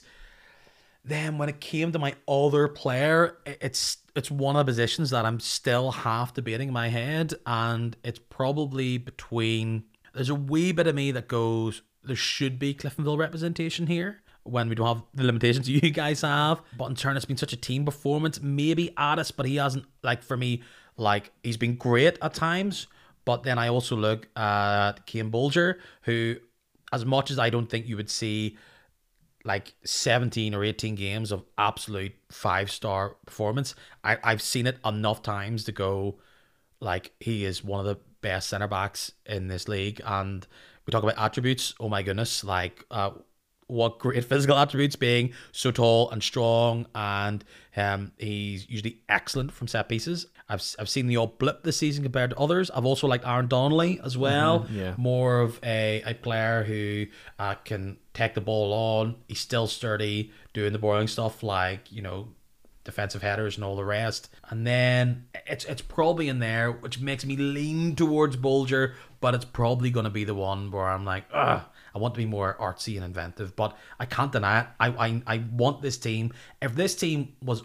Then when it came to my other player, it's one of the positions that I'm still half debating in my head, and it's probably between... There's a wee bit of me that goes, there should be Cliftonville representation here when we don't have the limitations you guys have. But in turn, it's been such a team performance. Maybe Addis, but he hasn't, like, for me, like, he's been great at times. But then I also look at Cian Bolger, who, as much as I don't think you would see like 17 or 18 games of absolute 5-star performance, I've seen it enough times to go, like, he is one of the best centre backs in this league. And we talk about attributes, oh my goodness, like what great physical attributes, being so tall and strong, and he's usually excellent from set pieces. I've seen the odd blip this season compared to others. I've also liked Aaron Donnelly as well. More of a player who can take the ball on. He's still sturdy, doing the boring stuff like, you know, defensive headers and all the rest. And then it's probably in there, which makes me lean towards Bolger, but it's probably going to be the one where I'm like, ugh, I want to be more artsy and inventive. But I can't deny it. I want this team. If this team was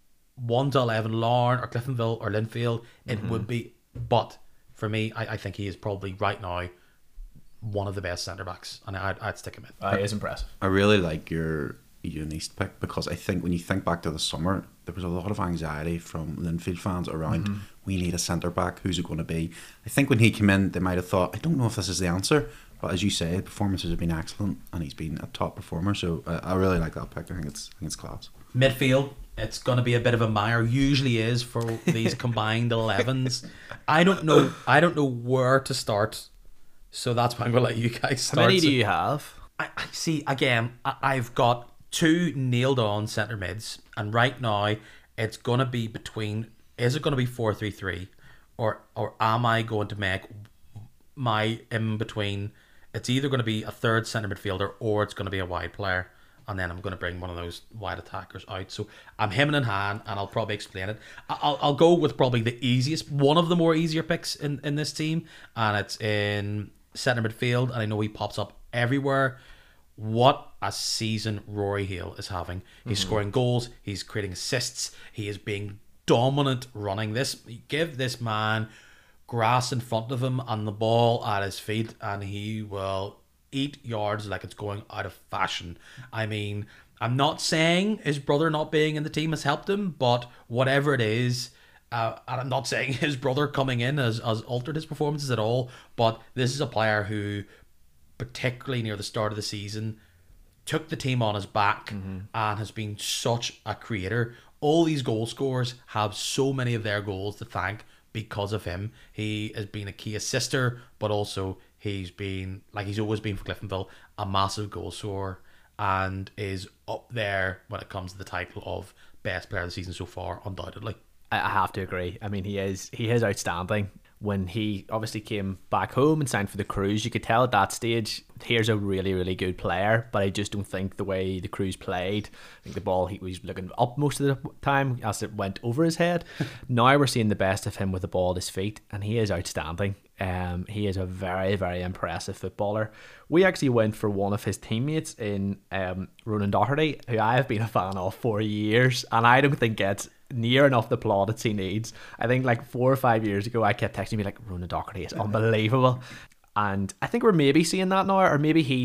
1 to 11, Larne or Cliftonville or Linfield, it would be. But for me, I think he is probably right now one of the best centre backs, and I'd stick him in. He is impressive. I really like your Euan East pick, because I think when you think back to the summer, there was a lot of anxiety from Linfield fans around, we need a centre back, who's it going to be? I think when he came in, they might have thought, I don't know if this is the answer, but as you say, performances have been excellent and he's been a top performer, so I really like that pick. I think it's class. Midfield, it's going to be a bit of a mire, usually is, for these combined 11s. I don't know where to start, so that's why I'm going to let you guys start. How many do you have? I see, again, I've got 2 nailed on centre mids, and right now it's going to be between, is it going to be 4-3-3, or am I going to make my in between? It's either going to be a third centre midfielder or it's going to be a wide player, and then I'm going to bring one of those wide attackers out. So I'm hemming in hand, and I'll probably explain it. I'll go with probably the easiest, one of the more easier picks in this team, and it's in centre midfield, and I know he pops up everywhere. What a season Rory Hale is having. He's scoring goals, he's creating assists, he is being dominant running. Give this man grass in front of him and the ball at his feet, and he will eat yards like it's going out of fashion. I mean, I'm not saying his brother not being in the team has helped him, but whatever it is, and I'm not saying his brother coming in has altered his performances at all, but this is a player who, particularly near the start of the season, took the team on his back and has been such a creator. All these goal scorers have so many of their goals to thank because of him. He has been a key assister, but also he's been, like he's always been for Cliftonville, a massive goal scorer, and is up there when it comes to the title of best player of the season so far, undoubtedly. I have to agree. I mean, he is outstanding. When he obviously came back home and signed for the Cruise, you could tell at that stage, here's a really, really good player, but I just don't think the way the Cruise played, I think the ball, he was looking up most of the time as it went over his head. Now we're seeing the best of him with the ball at his feet, and he is outstanding. He is a very, very impressive footballer. We actually went for one of his teammates in Ronan Doherty, who I have been a fan of for years, and I don't think gets near enough the plaudits he needs. I think like 4 or 5 years ago, I kept texting me like, Ronan Doherty is unbelievable. And I think we're maybe seeing that now, or maybe he's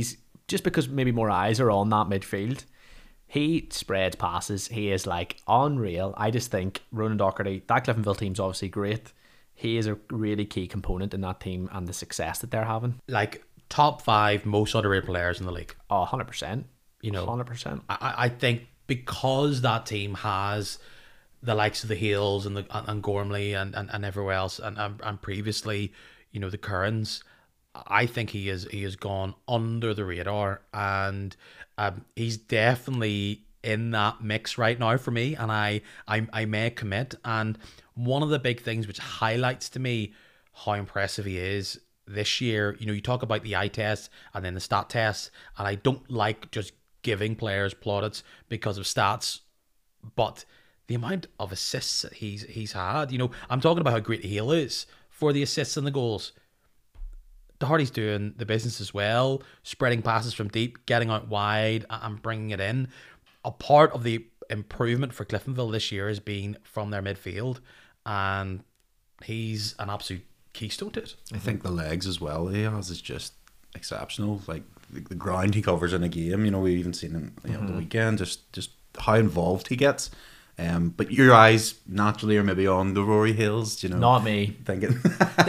just because maybe more eyes are on that midfield. He spreads passes. He is like unreal. I just think Ronan Docherty, that Cliftonville team's obviously great. He is a really key component in that team and the success that they're having. Like top 5 most underrated players in the league. Oh, 100%. You know, 100%. I think because that team has the likes of the Hales and Gormley and everywhere else and previously, you know, the Currans, I think he has gone under the radar, and he's definitely in that mix right now for me, and I may commit. And one of the big things which highlights to me how impressive he is this year, you know, you talk about the eye test and then the stat test, and I don't like just giving players plaudits because of stats, but the amount of assists that he's had, you know, I'm talking about how great Hale is for the assists and the goals. Doherty's doing the business as well, spreading passes from deep, getting out wide and bringing it in. A part of the improvement for Cliftonville this year has been from their midfield, and he's an absolute keystone to it. I think the legs as well he has is just exceptional. Like the ground he covers in a game, you know, we've even seen him, you know, the weekend, just how involved he gets. But your eyes naturally are maybe on the Rory Hales, you know. Not me. Thinking.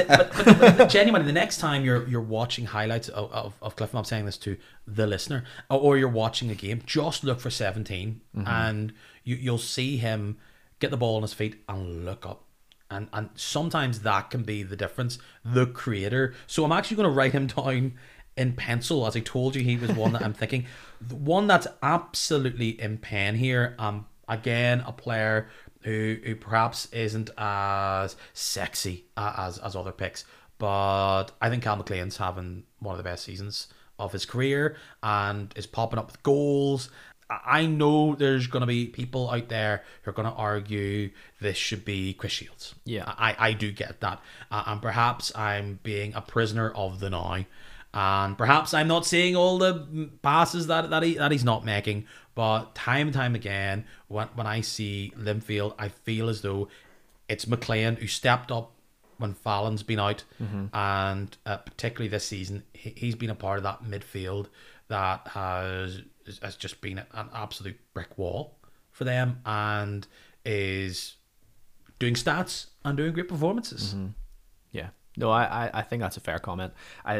but genuinely, the next time you're watching highlights of Clifton, I'm saying this to the listener, or you're watching a game, just look for 17, and you'll see him get the ball on his feet and look up. And sometimes that can be the difference, the creator. So I'm actually going to write him down in pencil. As I told you, he was one that I'm thinking. The one that's absolutely in pen here, again, a player who perhaps isn't as sexy as other picks, but I think Cal McLean's having one of the best seasons of his career and is popping up with goals. I know there's going to be people out there who are going to argue this should be Chris Shields. Yeah. I do get that. And perhaps I'm being a prisoner of the now. And perhaps I'm not seeing all the passes that he's not making. But time and time again, when I see Linfield, I feel as though it's McLean who stepped up when Fallon's been out. And particularly this season, he's been a part of that midfield that has just been an absolute brick wall for them and is doing stats and doing great performances. Yeah. No, I think that's a fair comment.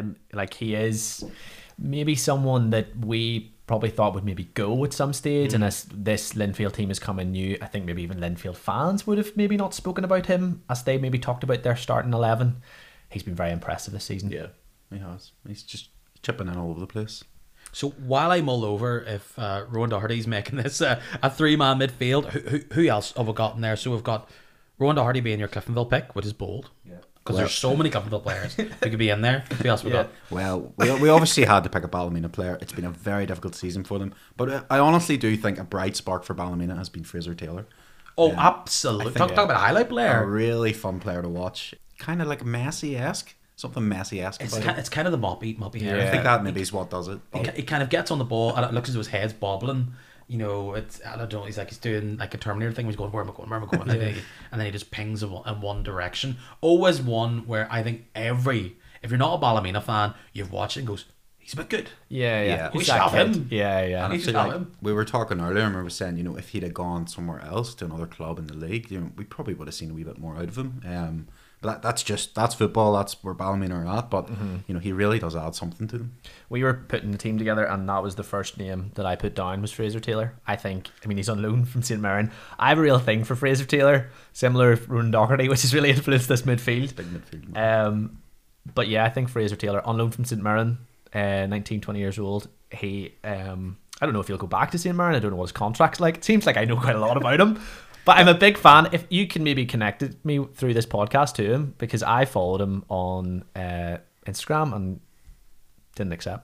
He is maybe someone that we probably thought would maybe go at some stage, and as this Linfield team is coming new, I think maybe even Linfield fans would have maybe not spoken about him as they maybe talked about their starting 11. He's been very impressive this season. Yeah, he has. He's just chipping in all over the place. So while I mull over if Rowan Doherty's making this a 3-man midfield, who else have we got in there? So we've got Rowan Doherty being your Cliftonville pick, which is bold. Yeah. Because there's so many Cliftonville players who could be in there. Who else we got? Well, we obviously had to pick a Ballymena player. It's been a very difficult season for them. But I honestly do think a bright spark for Ballymena has been Fraser Taylor. Oh, absolutely. Talk about a highlight player. A really fun player to watch. Kind of like Messi-esque. Something Messi-esque about it. It's kind of the moppy hair. I think that maybe is what does it. He kind of gets on the ball and it looks as though his head's bobbling. You know, I don't know, he's doing like a Terminator thing. He's going, where am I going? And then he just pings in one direction. Always one where I think if you're not a Ballymena fan, you've watched it and goes, he's a bit good. Yeah. We should have him. Yeah. And actually, him. We were talking earlier, I remember saying, you know, if he'd have gone somewhere else to another club in the league, you know, we probably would have seen a wee bit more out of him. But that's football. That's where Ballymena are at. But you know, he really does add something to them. We were putting the team together, and that was the first name that I put down was Fraser Taylor. I mean, he's on loan from St Mirren. I have a real thing for Fraser Taylor, similar to Ronan Doherty, which has really influenced this midfield. Big midfield. But yeah, I think Fraser Taylor on loan from St Mirren, 19, 20 years old. He, I don't know if he'll go back to St Mirren. I don't know what his contract's like. It seems like I know quite a lot about him. But I'm a big fan. If you can maybe connect me through this podcast to him, because I followed him on Instagram and didn't accept.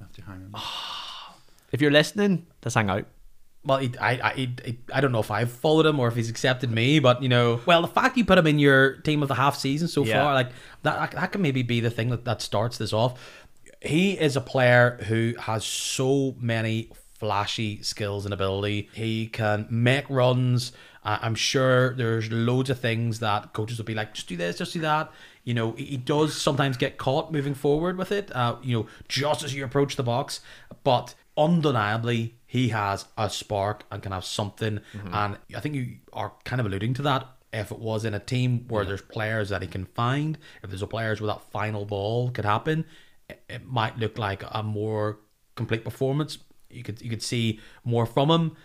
If you're listening, let's hang out. Well, I don't know if I've followed him or if he's accepted me, but you know, well, the fact you put him in your team of the half season so far, like that can maybe be the thing that starts this off. He is a player who has so many flashy skills and ability. He can make runs. I'm sure there's loads of things that coaches will be like, just do this, just do that. You know, he does sometimes get caught moving forward with it, you know, just as you approach the box. But undeniably he has a spark and can have something. And I think you are kind of alluding to that. If it was in a team where there's players that he can find, if there's a players where that final ball could happen, it might look like a more complete performance. You could see more from him.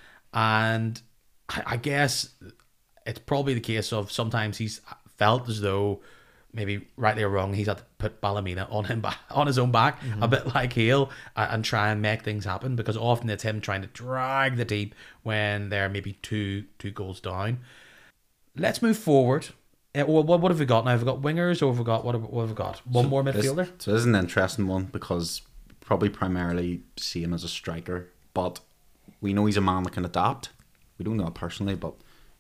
And I guess it's probably the case of sometimes he's felt as though, maybe rightly or wrong, he's had to put Ballymena on his own back, a bit like Hale, and try and make things happen, because often it's him trying to drag the team when they're maybe two goals down. Let's move forward. What have we got now? Have we got wingers, or have we got what have we got? One more midfielder? So this is an interesting one, because probably primarily see him as a striker, but we know he's a man that can adapt. We don't know it personally, but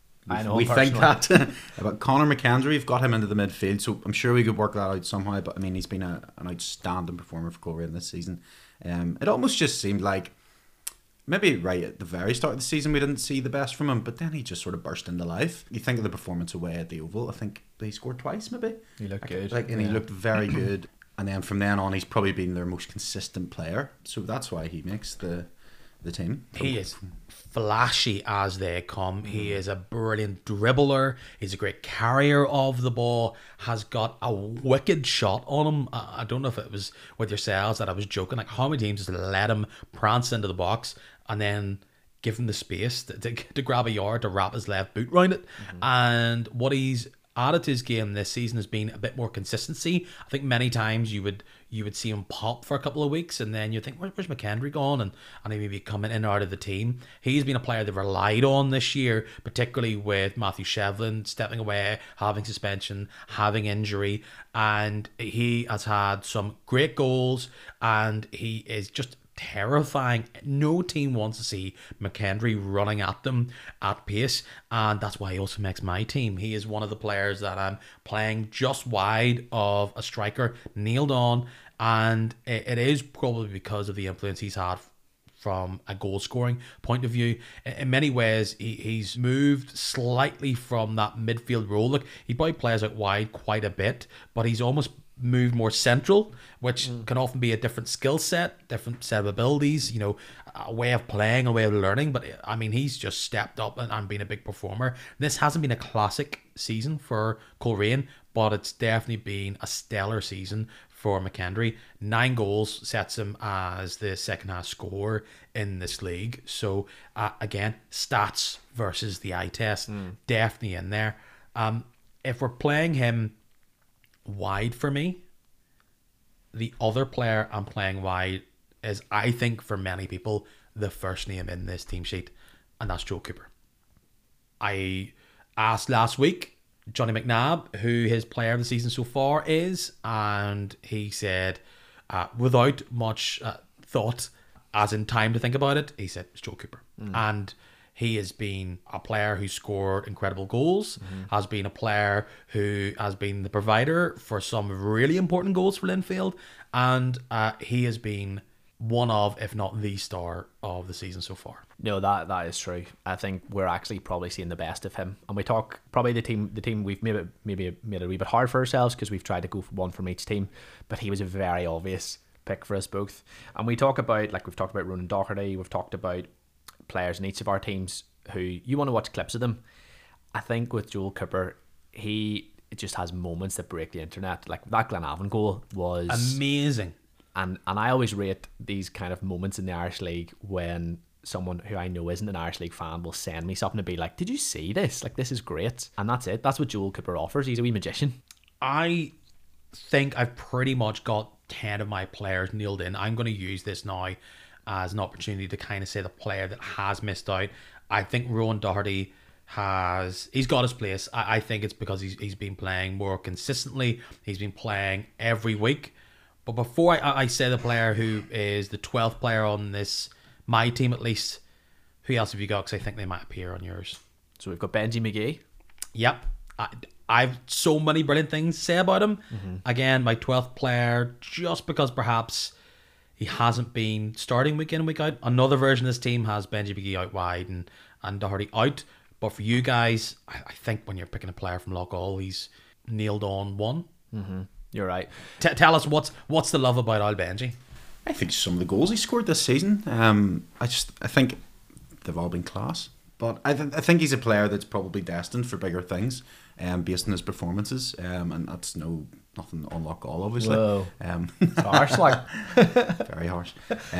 we think that about Conor McKendry. We've got him into the midfield, so I'm sure we could work that out somehow. But I mean, he's been an outstanding performer for Coleraine this season. It almost just seemed like maybe right at the very start of the season we didn't see the best from him, but then he just sort of burst into life. You think of the performance away at the Oval. I think he scored twice, maybe. He looked good, and he looked very good. And then from then on, he's probably been their most consistent player. So that's why he makes the team. He is flashy as they come. He is a brilliant dribbler. He's a great carrier of the ball. Has got a wicked shot on him. I don't know if it was with yourselves that I was joking. Like, how many teams just let him prance into the box and then give him the space to grab a yard to wrap his left boot round it. And what he's added to his game this season has been a bit more consistency. I think many times you would see him pop for a couple of weeks, and then you think, where's McKendry gone? And he maybe coming in and out of the team. He's been a player they've relied on this year, particularly with Matthew Shevlin stepping away, having suspension, having injury, and he has had some great goals, and he is just terrifying. No team wants to see McKendry running at them at pace, and that's why he also makes my team. He is one of the players that I'm playing just wide of a striker, nailed on, and it is probably because of the influence he's had from a goal scoring point of view. In many ways, he's moved slightly from that midfield role. Look, he probably plays out wide quite a bit, but he's almost move more central, which can often be a different skill set, different set of abilities, a way of playing, a way of learning. But I mean, he's just stepped up and been a big performer. This hasn't been a classic season for Coleraine, but it's definitely been a stellar season for McKendry. 9 goals sets him as the second half scorer in this league. So again, stats versus the eye test, definitely in there. If we're playing him wide for me, the other player I'm playing wide is, I think for many people, the first name in this team sheet, and that's Joel Cooper. I asked last week Johnny McNabb who his player of the season so far is, and he said without much thought, as in time to think about it, he said it's Joel Cooper. And he has been a player who scored incredible goals, has been a player who has been the provider for some really important goals for Linfield, and he has been one of, if not the star of the season so far. No, that is true. I think we're actually probably seeing the best of him. And we talk, probably the team we've maybe made it a wee bit hard for ourselves because we've tried to go for one from each team, but he was a very obvious pick for us both. And we talk about, like we've talked about Ronan Doherty, we've talked about players in each of our teams who you want to watch clips of them. I think with Joel Cooper, he just has moments that break the internet. Like that Glenavon goal was amazing. And I always rate these kind of moments in the Irish League when someone who I know isn't an Irish League fan will send me something to be like, did you see this? Like, this is great. And that's it. That's what Joel Cooper offers. He's a wee magician. I think I've pretty much got 10 of my players nailed in. I'm going to use this now as an opportunity to kind of say the player that has missed out. I think Rowan Doherty he's got his place. I think it's because he's been playing more consistently. He's been playing every week. But before I say the player who is the 12th player on this, my team at least, who else have you got? Because I think they might appear on yours. So we've got Benji McGee. Yep. I've so many brilliant things to say about him. Again, my 12th player, just because perhaps he hasn't been starting week in and week out. Another version of this team has Benji McGee out wide and Doherty out. But for you guys, I think when you're picking a player from Loughgall, he's nailed on one. You're right. Tell us what's the love about Al Benji? I think some of the goals he scored this season, I think they've all been class. But I think he's a player that's probably destined for bigger things, based on his performances, and that's nothing on lock all, obviously. Whoa. It's harsh, like. Very harsh.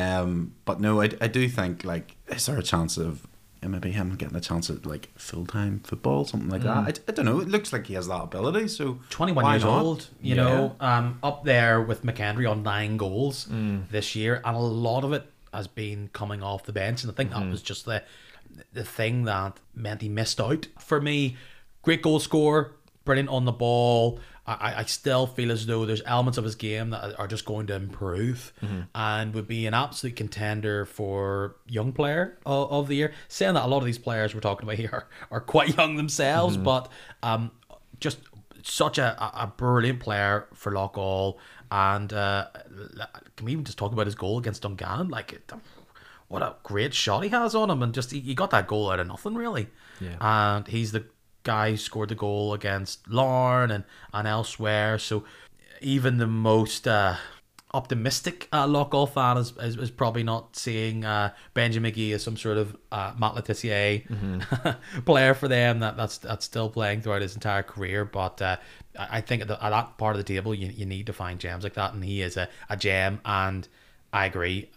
But no, I do think, like, is there a chance of maybe him getting a chance at like full-time football, something like that? I don't know. It looks like he has that ability. So 21 years old, you know, up there with McHenry on 9 goals this year, and a lot of it has been coming off the bench, and I think that was just the thing that meant he missed out. For me, great goal scorer, brilliant on the ball. I still feel as though there's elements of his game that are just going to improve and would be an absolute contender for young player of the year. Saying that, a lot of these players we're talking about here are quite young themselves, but just such a brilliant player for Loughgall. And can we even just talk about his goal against Dungannon? Like, what a great shot he has on him, and just he got that goal out of nothing, really. Yeah. And he's the guy who scored the goal against Larne and elsewhere. So even the most optimistic Loughgall fan is probably not seeing Benjamin McGee as some sort of Matt Letizia player for them that's still playing throughout his entire career. But I think at that part of the table, you need to find gems like that, and he is a gem. And I agree.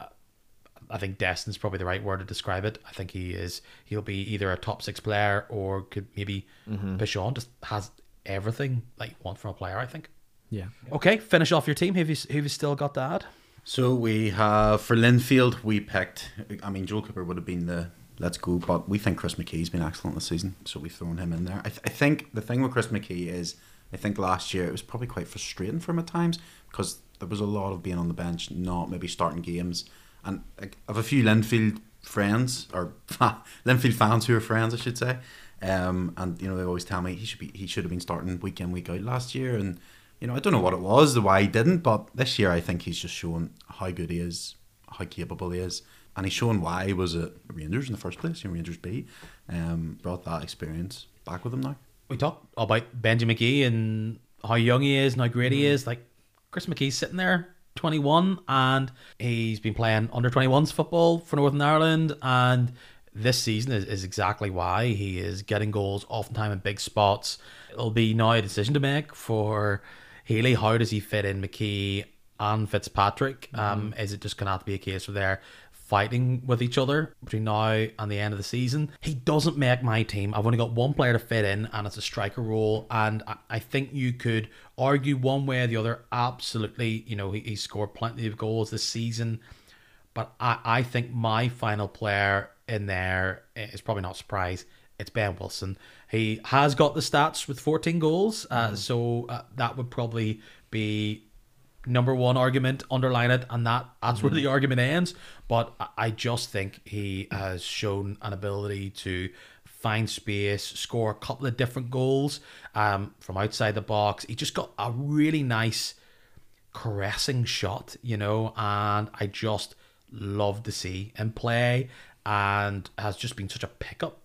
I think destined is probably the right word to describe it. I think he'll be either a top 6 player or could maybe push on. Just has everything like you want from a player, I think. Yeah. Okay, finish off your team. Who have you still got to add? So we have, for Linfield, we picked, I mean, Joel Cooper would have been the let's go, but we think Chris McKee's been excellent this season, so we've thrown him in there. I think the thing with Chris McKee is, I think last year it was probably quite frustrating for him at times because there was a lot of being on the bench, not maybe starting games. And I have a few Linfield friends, or Linfield fans who are friends, I should say. And you know, they always tell me he should have been starting week in, week out last year. And you know, I don't know what it was, why he didn't, but this year I think he's just shown how good he is, how capable he is, and he's shown why he was at Rangers in the first place. You know, Rangers B, brought that experience back with him now. We talked about Benji McGee and how young he is and how great he is. Like, Chris McKee's sitting there, 21, and he's been playing under 21s football for Northern Ireland, and this season is exactly why he is getting goals oftentimes in big spots. It'll be now a decision to make for Healy. How does he fit in McKee and Fitzpatrick? Is it just going to have to be a case where they're fighting with each other between now and the end of the season? He doesn't make my team. I've only got one player to fit in, and it's a striker role, and I think you could argue one way or the other. Absolutely, you know, he scored plenty of goals this season, but I think my final player in there is probably not a surprise. It's Ben Wilson. He has got the stats with 14 goals, so that would probably be number one argument. Underline it, and that's where the argument ends. But I just think he has shown an ability to find space, score a couple of different goals from outside the box. He just got a really nice caressing shot, you know, and I just love to see him play, and has just been such a pickup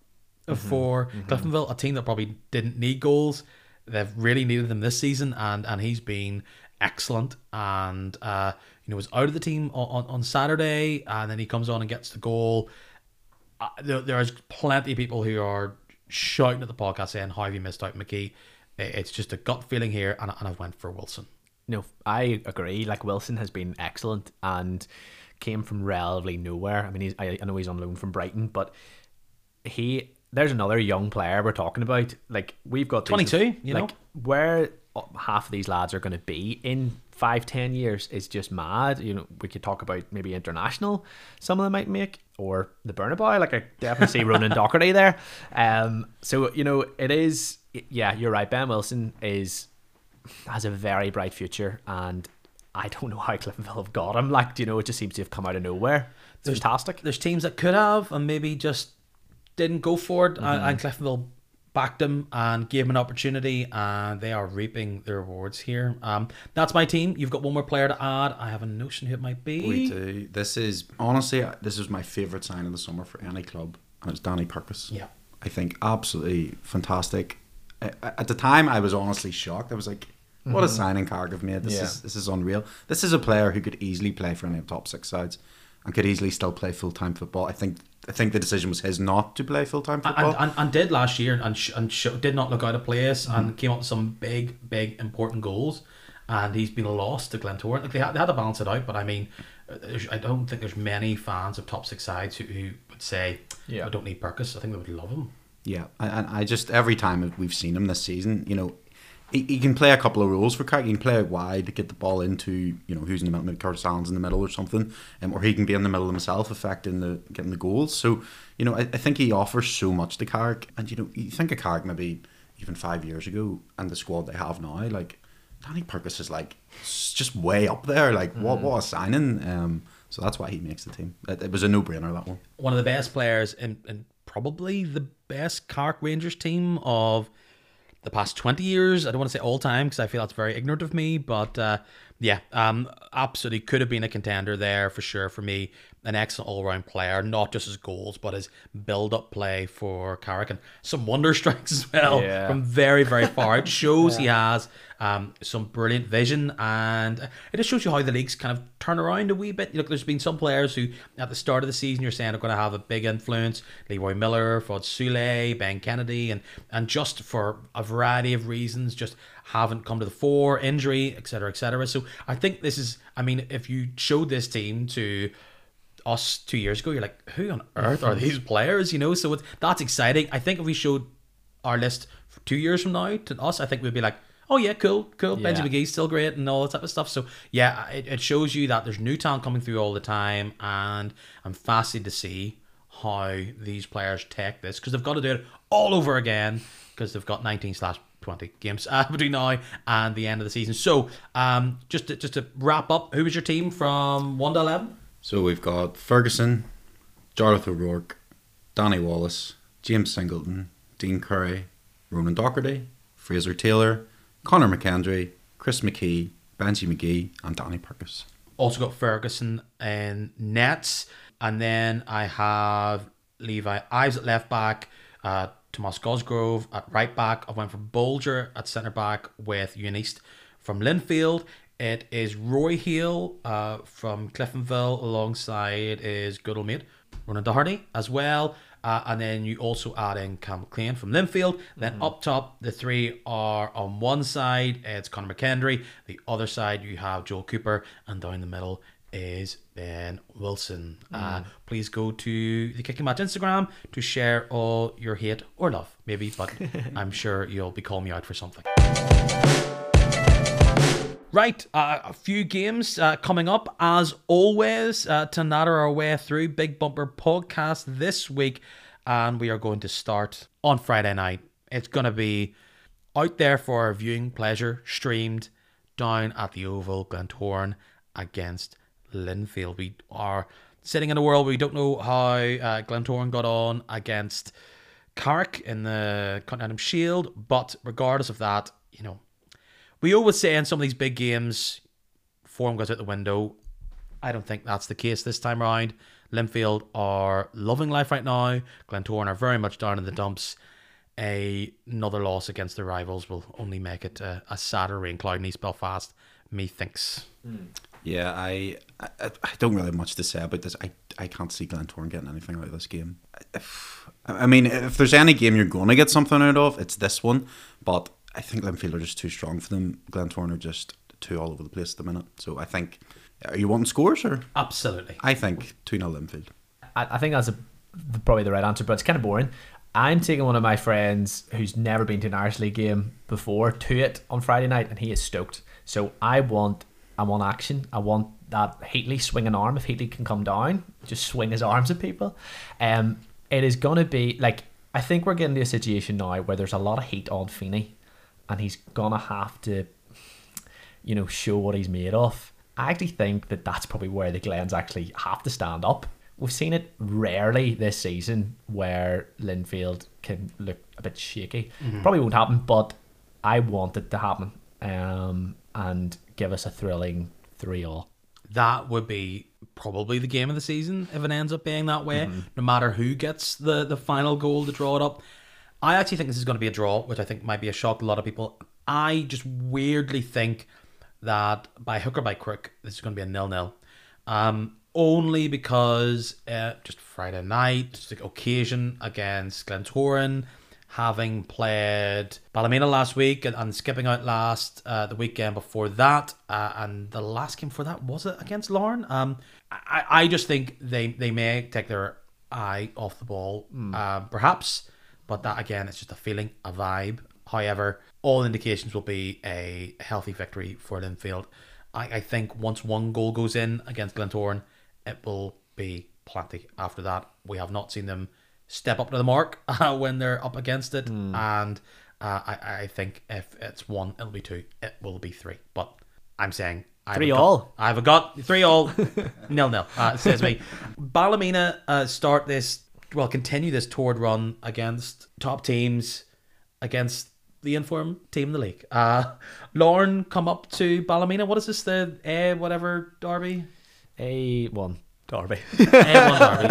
for Cliftonville, a team that probably didn't need goals. They've really needed them this season, and he's been excellent, and you know, was out of the team on Saturday, and then he comes on and gets the goal. There's plenty of people who are shouting at the podcast saying, how have you missed out McKee? It's just a gut feeling here, and I've went for Wilson. No, I agree. Like, Wilson has been excellent and came from relatively nowhere. I mean, I know he's on loan from Brighton, but there's another young player we're talking about. Like, we've got 22, you know, where half of these lads are going to be in 5-10 years is just mad. You know, we could talk about maybe international some of them might make, or the Burnabout. Like, I definitely see Ronan Docherty there. So, you know, it is, yeah, you're right. Ben Wilson has a very bright future, and I don't know how Cliftonville have got him. Like, you know, it just seems to have come out of nowhere. It's fantastic. There's teams that could have and maybe just didn't go for it, and Cliftonville backed him and gave him an opportunity, and they are reaping the rewards here. That's my team. You've got one more player to add. I have a notion who it might be. We do. This is my favourite sign of the summer for any club, and it's Danny Purkis. Yeah, I think absolutely fantastic. At the time, I was honestly shocked. I was like, What a signing Carrick have made. This is unreal. This is a player who could easily play for any of the top 6 sides and could easily still play full-time football. I think the decision was his not to play full-time football. And did last year and did not look out of place and came up with some big important goals. And he's been lost to Glentoran. Like they had to balance it out, but I mean, I don't think there's many fans of top 6 sides who would say, I don't need Purkis. I think they would love him. Yeah, and I just, every time we've seen him this season, you know, he can play a couple of roles for Carrick. He can play out wide to get the ball into, you know, who's in the middle, maybe Curtis Allen's in the middle or something, or he can be in the middle himself, getting the goals. So, you know, I think he offers so much to Carrick. And, you know, you think of Carrick maybe even 5 years ago and the squad they have now, like, Danny Purkis is like just way up there. Like what a signing. So that's why he makes the team. It was a no-brainer, that one. One of the best players in probably the best Carrick Rangers team of the past 20 years. I don't want to say all time because I feel that's very ignorant of me, but absolutely could have been a contender there for sure for me. An excellent all-round player, not just his goals, but his build-up play for Carrick, and some wonder strikes as well from very, very far. It shows he has some brilliant vision, and it just shows you how the league's kind of turn around a wee bit. Look, there's been some players who, at the start of the season, you're saying are going to have a big influence. Leroy Miller, Fod Soulé, Ben Kennedy, and just for a variety of reasons, just haven't come to the fore, injury, etc., etc. So I think this is, I mean, if you showed this team to us 2 years ago, you're like, who on earth are these players? You know, so that's exciting. I think if we showed our list for 2 years from now to us, I think we'd be like, oh yeah, cool. Benji McGee's still great and all that type of stuff. So yeah, it shows you that there's new talent coming through all the time, and I'm fascinated to see how these players take this, because they've got to do it all over again, because they've got 19/20 games between now and the end of the season. So just to wrap up, who was your team from 1 to 11? So we've got Ferguson, Jarlath O'Rourke, Danny Wallace, James Singleton, Dean Curry, Ronan Docherty, Fraser Taylor, Conor McKendry, Chris McKee, Benji McGee, and Danny Purkis. Also got Ferguson in nets, and then I have Levi Ives at left back, Tomas Cosgrove at right back. I went for Bolger at centre back with Ewan East from Linfield. It is Roy Hale from Cliftonville alongside his good old mate Ronan Doherty as well. And then you also add in Cam McLean from Linfield. Then up top, the three are on one side, it's Conor McKendry. The other side, you have Joel Cooper. And down the middle is Ben Wilson. Please go to the Kicking Match Instagram to share all your hate or love, maybe, but I'm sure you'll be calling me out for something. Right, a few games coming up as always to natter our way through. Big Bumper Podcast this week, and we are going to start on Friday night. It's going to be out there for our viewing pleasure, streamed down at the Oval, Glentoran against Linfield. We are sitting in a world where we don't know how Glentoran got on against Carrick in the Continental Shield, but regardless of that, you know, we always say in some of these big games, form goes out the window. I don't think that's the case this time around. Linfield are loving life right now. Glentoran are very much down in the dumps. Another loss against their rivals will only make it a sadder rain cloud in East Belfast, methinks. Yeah, I don't really have much to say about this. I can't see Glentoran getting anything out of this game. I mean, if there's any game you're going to get something out of, it's this one. But I think Linfield are just too strong for them. Glentoran are just too all over the place at the minute. So I think, are you wanting scores or? Absolutely. I think 2-0 Linfield. I think that's probably the right answer, but it's kind of boring. I'm taking one of my friends who's never been to an Irish League game before to it on Friday night, and he is stoked. So I want action. I want that Heatley swinging arm. If Heatley can come down, just swing his arms at people. It is going to be, like, I think we're getting to a situation now where there's a lot of heat on Feeney, and he's going to have to, you know, show what he's made of. I actually think that that's probably where the Glens actually have to stand up. We've seen it rarely this season where Linfield can look a bit shaky. Probably won't happen, but I want it to happen and give us a thrilling 3-3. That would be probably the game of the season if it ends up being that way, no matter who gets the final goal to draw it up. I actually think this is going to be a draw, which I think might be a shock to a lot of people. I just weirdly think that by hook or by crook, this is going to be a 0-0. Only because just Friday night, just the occasion against Glentoran, having played Ballymena last week and skipping out the weekend before that, and the last game before that, was it against Larne? I just think they may take their eye off the ball, perhaps, but that again, it's just a feeling, a vibe. However, all indications will be a healthy victory for Linfield. I think once one goal goes in against Glentoran, it will be plenty after that. We have not seen them step up to the mark when they're up against it, and I think if it's 1, it'll be 2, it will be 3. But I'm saying 3-3. I have a gut 3-3, 0-0. Says me. Ballymena continue this toward run against top teams, against the informed team in the league. Larne come up to Ballymena. What is this? The whatever derby? A1 Derby. A1 Derby.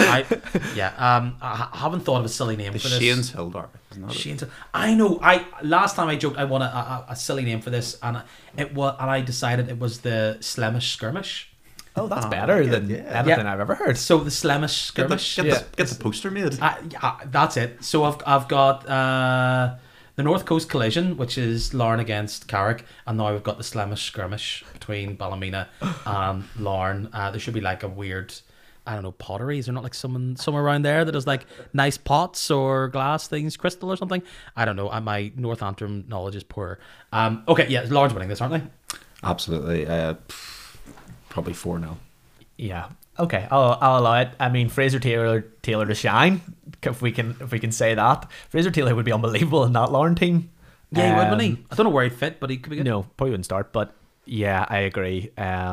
I haven't thought of a silly name for this. Shane's Hill Derby. Shane's Hill. I know. Last time I joked I want a silly name for this, and I decided it was the Slemish Skirmish. Oh, that's better than anything I've ever heard. So the Slemish Skirmish. Get the poster made. That's it. So I've got the North Coast Collision, which is Larne against Carrick, and now we've got the Slemish Skirmish between Ballymena and Larne. There should be like a weird, I don't know, pottery. Is there not like someone somewhere around there that does like nice pots or glass things, crystal or something? I don't know. My North Antrim knowledge is poor. Okay, yeah, Larne's winning this, aren't they? Absolutely. Probably 4-0. Yeah. Okay, I'll allow it. I mean, Fraser Taylor to shine, if we can say that. Fraser Taylor would be unbelievable in that Larne team. Yeah, he would, wouldn't he? I don't know where he'd fit, but he could be good. No, probably wouldn't start. But yeah, I agree.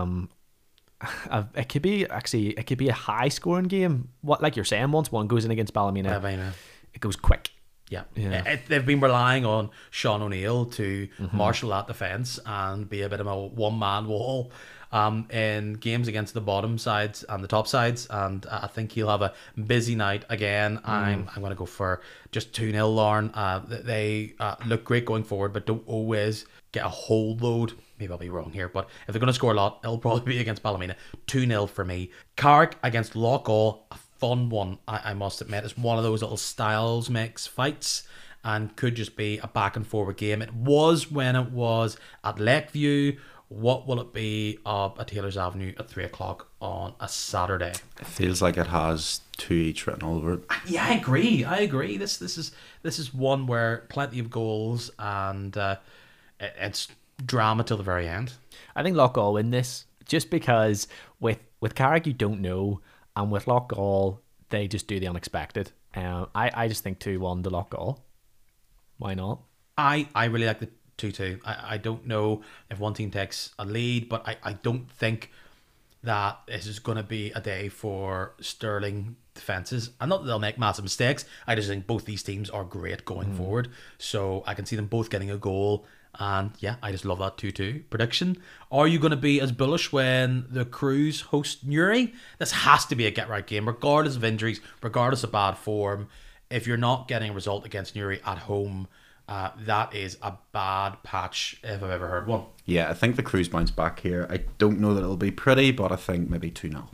It could be a high scoring game. What, like you're saying, once one goes in against Ballymena, it goes quick. Yeah. They've been relying on Sean O'Neill to marshal that defence and be a bit of a one-man wall in games against the bottom sides and the top sides, and I think he'll have a busy night again. I'm going to go for just 2-0 Larne. They look great going forward, but don't always get a whole load. Maybe I'll be wrong here, but if they're going to score a lot, it'll probably be against Ballymena. 2-0 for me. Carrick against Loughgall, a fun one, I must admit. It's one of those little styles mix fights and could just be a back and forward game. It was when it was at Lakeview. What will it be at Taylor's Avenue at 3 o'clock on a Saturday? It feels like it has 2 each written all over it. Yeah, I agree. This is one where plenty of goals and it's drama till the very end. I think Loughgall win this just because with Carrick you don't know, and with Loughgall they just do the unexpected. I just think 2-1 to Loughgall. Why not? I really like the 2-2. I don't know if one team takes a lead, but I don't think that this is going to be a day for sterling defences. And not that they'll make massive mistakes. I just think both these teams are great going forward. So I can see them both getting a goal. And yeah, I just love that 2-2 prediction. Are you going to be as bullish when the Crews host Newry? This has to be a get-right game, regardless of injuries, regardless of bad form. If you're not getting a result against Newry at home, that is a bad patch if I've ever heard one. Yeah, I think the Crews bounce back here. I don't know that it'll be pretty, but I think maybe 2-0.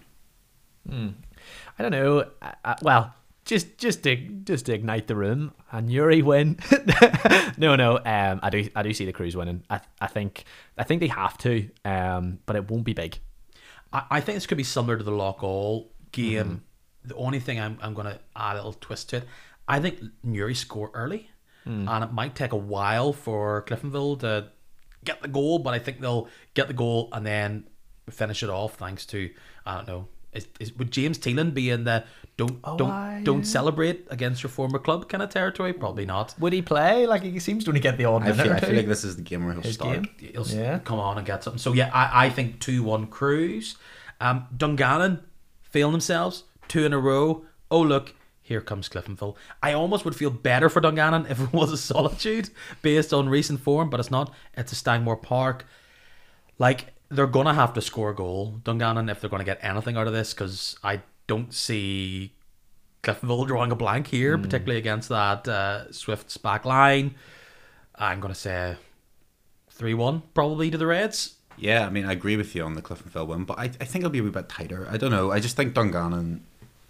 I don't know. Well, just to ignite the room, and Newry win. No. I do see the Crews winning. I think they have to, but it won't be big. I think this could be similar to the Loughgall game. The only thing I'm going to add a little twist to it, I think Newry score early. And it might take a while for Cliftonville to get the goal, but I think they'll get the goal and then finish it off thanks to, I don't know, would James Teelan be in the don't celebrate against your former club kind of territory? Probably not. Would he play? Like, he seems to only get the odd minute. I feel like this is the game where he'll start. He'll come on and get something. So yeah, I think 2-1 Crews. Dungannon failing themselves 2 in a row. Oh look, here comes Cliftonville. I almost would feel better for Dungannon if it was a Solitude based on recent form, but it's not. It's a Stangmore Park. Like, they're going to have to score a goal, Dungannon, if they're going to get anything out of this, because I don't see Cliftonville drawing a blank here, particularly against that Swifts back line. I'm going to say 3-1 probably to the Reds. Yeah, I mean, I agree with you on the Cliftonville win, but I think it'll be a wee bit tighter. I don't know. I just think Dungannon,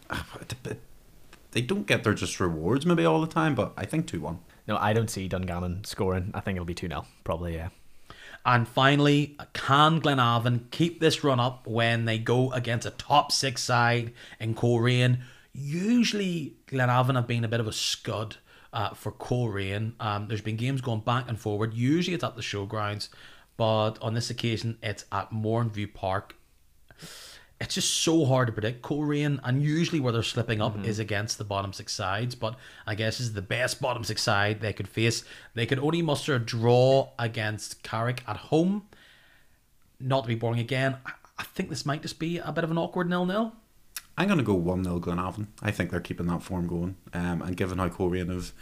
they don't get their just rewards maybe all the time, but I think 2-1. No, I don't see Dungannon scoring. I think it'll be 2-0, probably, yeah. And finally, can Glenavon keep this run up when they go against a top 6 side in Coleraine? Usually, Glenavon have been a bit of a scud for Coleraine. There's been games going back and forward. Usually, it's at the showgrounds, but on this occasion, it's at Mournview Park. It's just so hard to predict Coleraine, and usually where they're slipping up is against the bottom 6 sides, but I guess this is the best bottom 6 side they could face. They could only muster a draw against Carrick at home. Not to be boring again, I think this might just be a bit of an awkward 0-0. I'm going to go 1-0 Glenavon. I think they're keeping that form going, and given how Coleraine have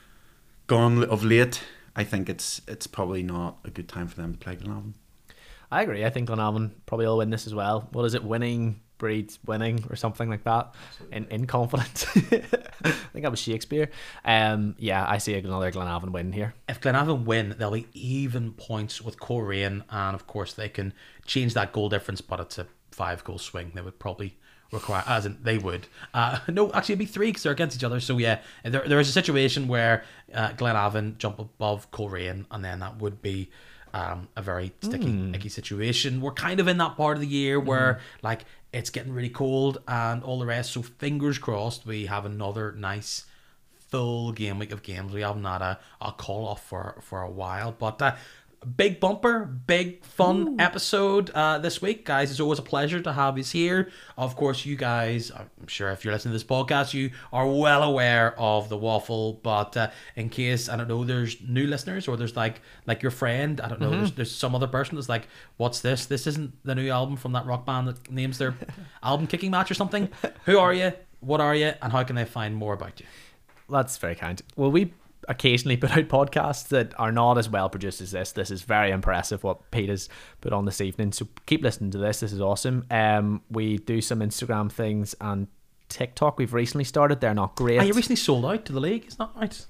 gone of late, I think it's probably not a good time for them to play Glenavon. I agree. I think Glenavon probably will win this as well. What is it? Winning breeds winning or something like that. In confidence. I think that was Shakespeare. Yeah, I see another Glenavon win here. If Glenavon win, they'll be even points with Coleraine, and of course they can change that goal difference, but it's a 5-goal swing. They would probably require, as in they would. No, actually it'd be 3 because they're against each other. So yeah, there is a situation where Glenavon jump above Coleraine, and then that would be a very sticky, icky situation. We're kind of in that part of the year where like it's getting really cold and all the rest. So fingers crossed we have another nice full game week of games. We haven't had a call off for a while, but big bumper, big fun episode this week, guys. It's always a pleasure to have you here. Of course, you guys, I'm sure if you're listening to this podcast, you are well aware of the waffle, but in case, I don't know, there's new listeners, or there's like your friend, I don't know, there's some other person that's like, what's this? This isn't the new album from that rock band that names their album Kicking Match or something. Who are you? What are you? And how can they find more about you? That's very kind. Well, we occasionally put out podcasts that are not as well produced as this. This is very impressive what Pete has put on this evening, so keep listening to this. This is awesome. We do some Instagram things and TikTok we've recently started. They're not great. You recently sold out to the league, is that right?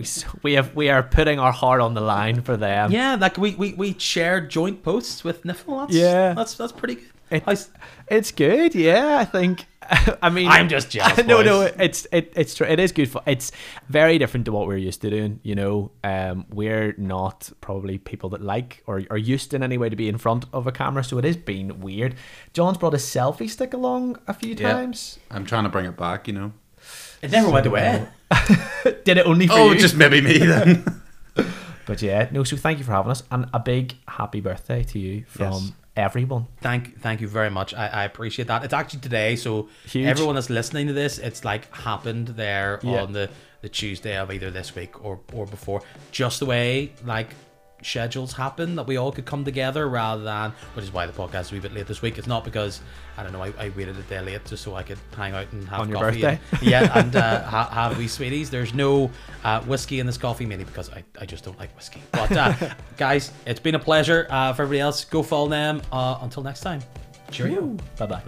We are putting our heart on the line for them. Yeah, like we shared joint posts with Niffle. That's pretty good. It's good, yeah. I think. I mean, I'm just jealous. No, it's true. It is good. It's very different to what we're used to doing. You know, we're not probably people that like or are used in any way to be in front of a camera, so it has been weird. John's brought a selfie stick along a few times. I'm trying to bring it back. You know, it never went away. Did it only for you? Oh, just maybe me then. But yeah, no. So thank you for having us, and a big happy birthday to you from everyone. Thank you very much. I appreciate that. It's actually today, so huge. Everyone that's listening to this, it's like happened there on the Tuesday of either this week or before. Just the way like schedules happen, that we all could come together rather than, which is why the podcast is a wee bit late this week. It's not because I don't know, I waited a day late just so I could hang out and have on your coffee birthday and have wee sweeties. There's no whiskey in this coffee, mainly because I just don't like whiskey. But guys, it's been a pleasure. For everybody else, go follow them. Until next time, cheerio. Bye bye.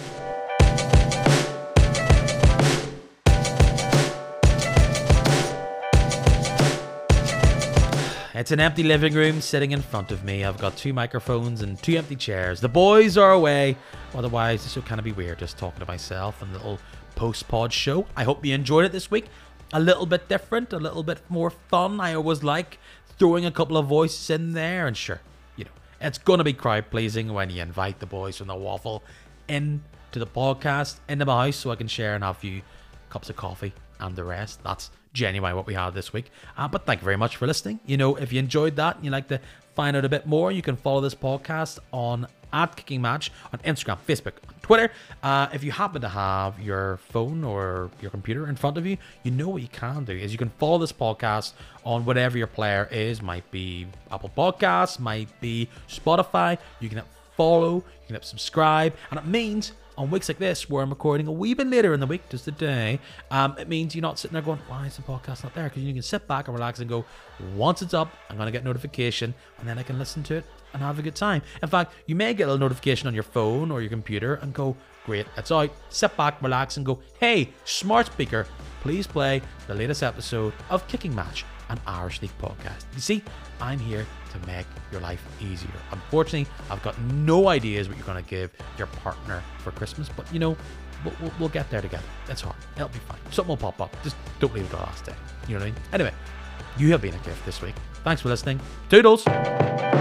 It's an empty living room sitting in front of me. I've got 2 microphones and 2 empty chairs. The boys are away. Otherwise, this would kind of be weird just talking to myself and the little post-pod show. I hope you enjoyed it this week. A little bit different, a little bit more fun. I always like throwing a couple of voices in there. And sure, you know, it's going to be crowd-pleasing when you invite the boys from the waffle into the podcast, into my house, so I can share and have a few cups of coffee and the rest. That's genuinely what we had this week. But thank you very much for listening. You know, if you enjoyed that and you'd like to find out a bit more, you can follow this podcast on @KickingMatch on Instagram, Facebook, and Twitter. If you happen to have your phone or your computer in front of you, you know what you can do is you can follow this podcast on whatever your player is. Might be Apple Podcasts, might be Spotify. You can hit follow, you can hit subscribe, and it means on weeks like this, where I'm recording a wee bit later in the week, just today, it means you're not sitting there going, why is the podcast not there? Because you can sit back and relax and go, once it's up, I'm going to get notification, and then I can listen to it and have a good time. In fact, you may get a notification on your phone or your computer and go, great, it's out. Sit back, relax, and go, hey, smart speaker, please play the latest episode of Kicking Match, an Irish League podcast. You see, I'm here to make your life easier. Unfortunately, I've got no ideas what you're going to give your partner for Christmas, but you know, we'll get there together. It's hard. It'll be fine. Something will pop up. Just don't leave it the last day. You know what I mean? Anyway, you have been a gift this week. Thanks for listening. Toodles!